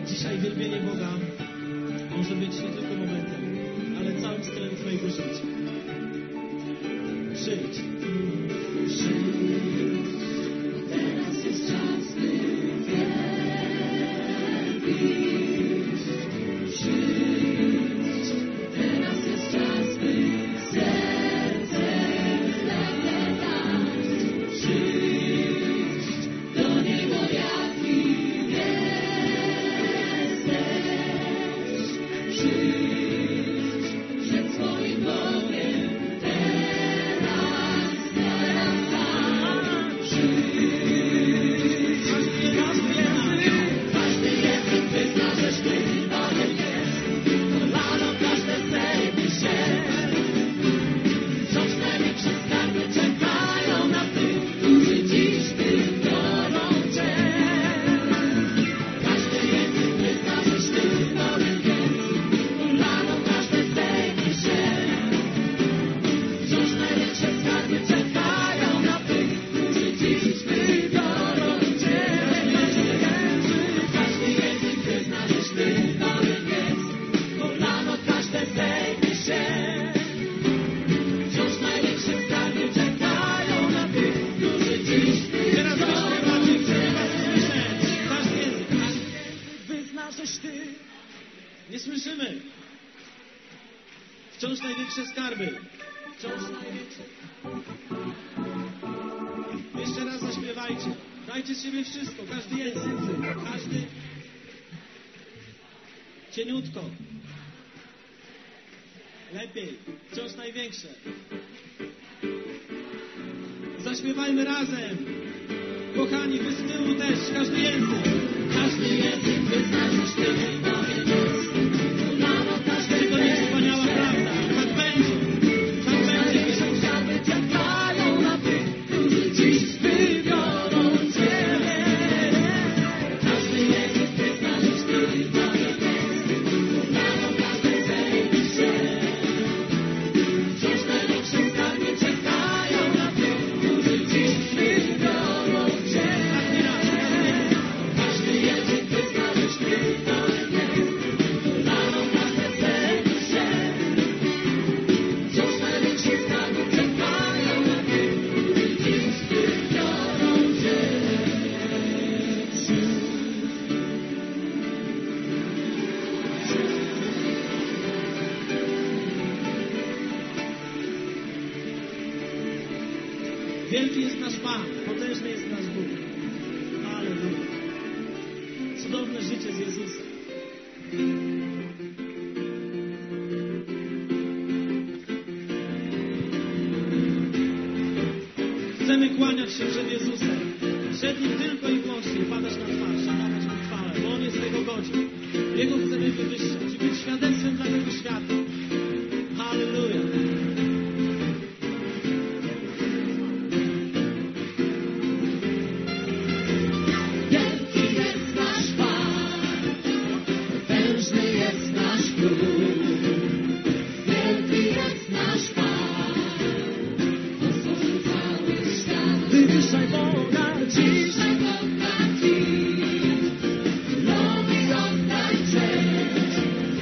Dzisiaj wielbienie Boga może być nie tylko momentem, ale całym stylem Twojego życia. Przyjdź. Teraz jest czas, by wielbić. Przyjdź. Teraz jest czas, by serce zapytać. Przyjdź do Niego, jaki jesteś. Przyjdź przed swoim Bogiem. Teraz, teraz tak. Przyjdź. Każdy język wyzna, że Ty Bogiem jest. Kolano każde zejmie się. Wciąż największe skarby czekają na tych, którzy dziś wybiorą Cię. Każdy język wyzna, że Ty Bogiem jest. Kolano każde zejmie się. Wciąż największe skarby czekają na tych, którzy dziś wybiorą Cię. Każdy język wyzna, że Ty Bogiem jest. Kolano każde zejmie się. Wciąż największe skarby czekają na tych, którzy dziś Teraz wybiorą wyśpiewacie, Cię. każdy język. Każdy język wyzna, żeś Ty. Nie słyszymy. Wciąż największe skarby. Wciąż największe. Jeszcze raz zaśpiewajcie. Dajcie z siebie wszystko. Każdy język. Każdy. Cieniutko. Lepiej. Wciąż największe. Zaśpiewajmy razem. Kochani, wy z tyłu też. Każdy język. Każdy język wyzna, że Ty Bogiem jest. Kolano każde Tylko nie wspaniała prawda. Tak będzie. Tak będzie. największe skarby czekają na tych, którzy dziś wybiorą Ciebie. Każdy język wyzna, że Ty Bogiem jest. Kolano każde zejmie się. Wciąż największe skarby czekają na tych, którzy dziś wybiorą Ciebie. Każdy język wyzna, że Ty Bogiem jest. Kolano każde zejmie się. Wciąż największe skarby czekają na tych, którzy dziś wybiorą Cię. Wielki jest nasz Pan, potężny jest nasz Bóg. Halleluja. Cudowne życie z Jezusem. Chcemy kłaniać się przed Jezusem. Przed Nim tylko i wyłącznie padać na twarz, dawać Mu chwałę, bo On jest tego godzin. Jego chcemy wywyższać i być świadectwem dla tego świata. Halleluja. Wielki jest nasz Pan, potężny jest nasz Bóg. Wielki jest nasz Pan, On stworzył cały świat. Wywyższaj Boga dziś. Wywyższaj Boga dziś, Królowi oddaj cześć.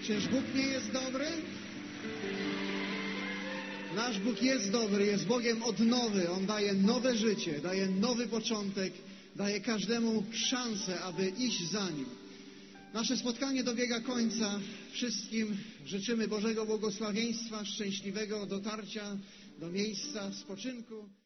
Czyż Bóg nie jest dobry? Nasz Bóg jest dobry, jest Bogiem odnowy. On daje nowe życie, daje nowy początek, daje każdemu szansę, aby iść za Nim. Nasze spotkanie dobiega końca. Wszystkim życzymy Bożego błogosławieństwa, szczęśliwego dotarcia do miejsca spoczynku.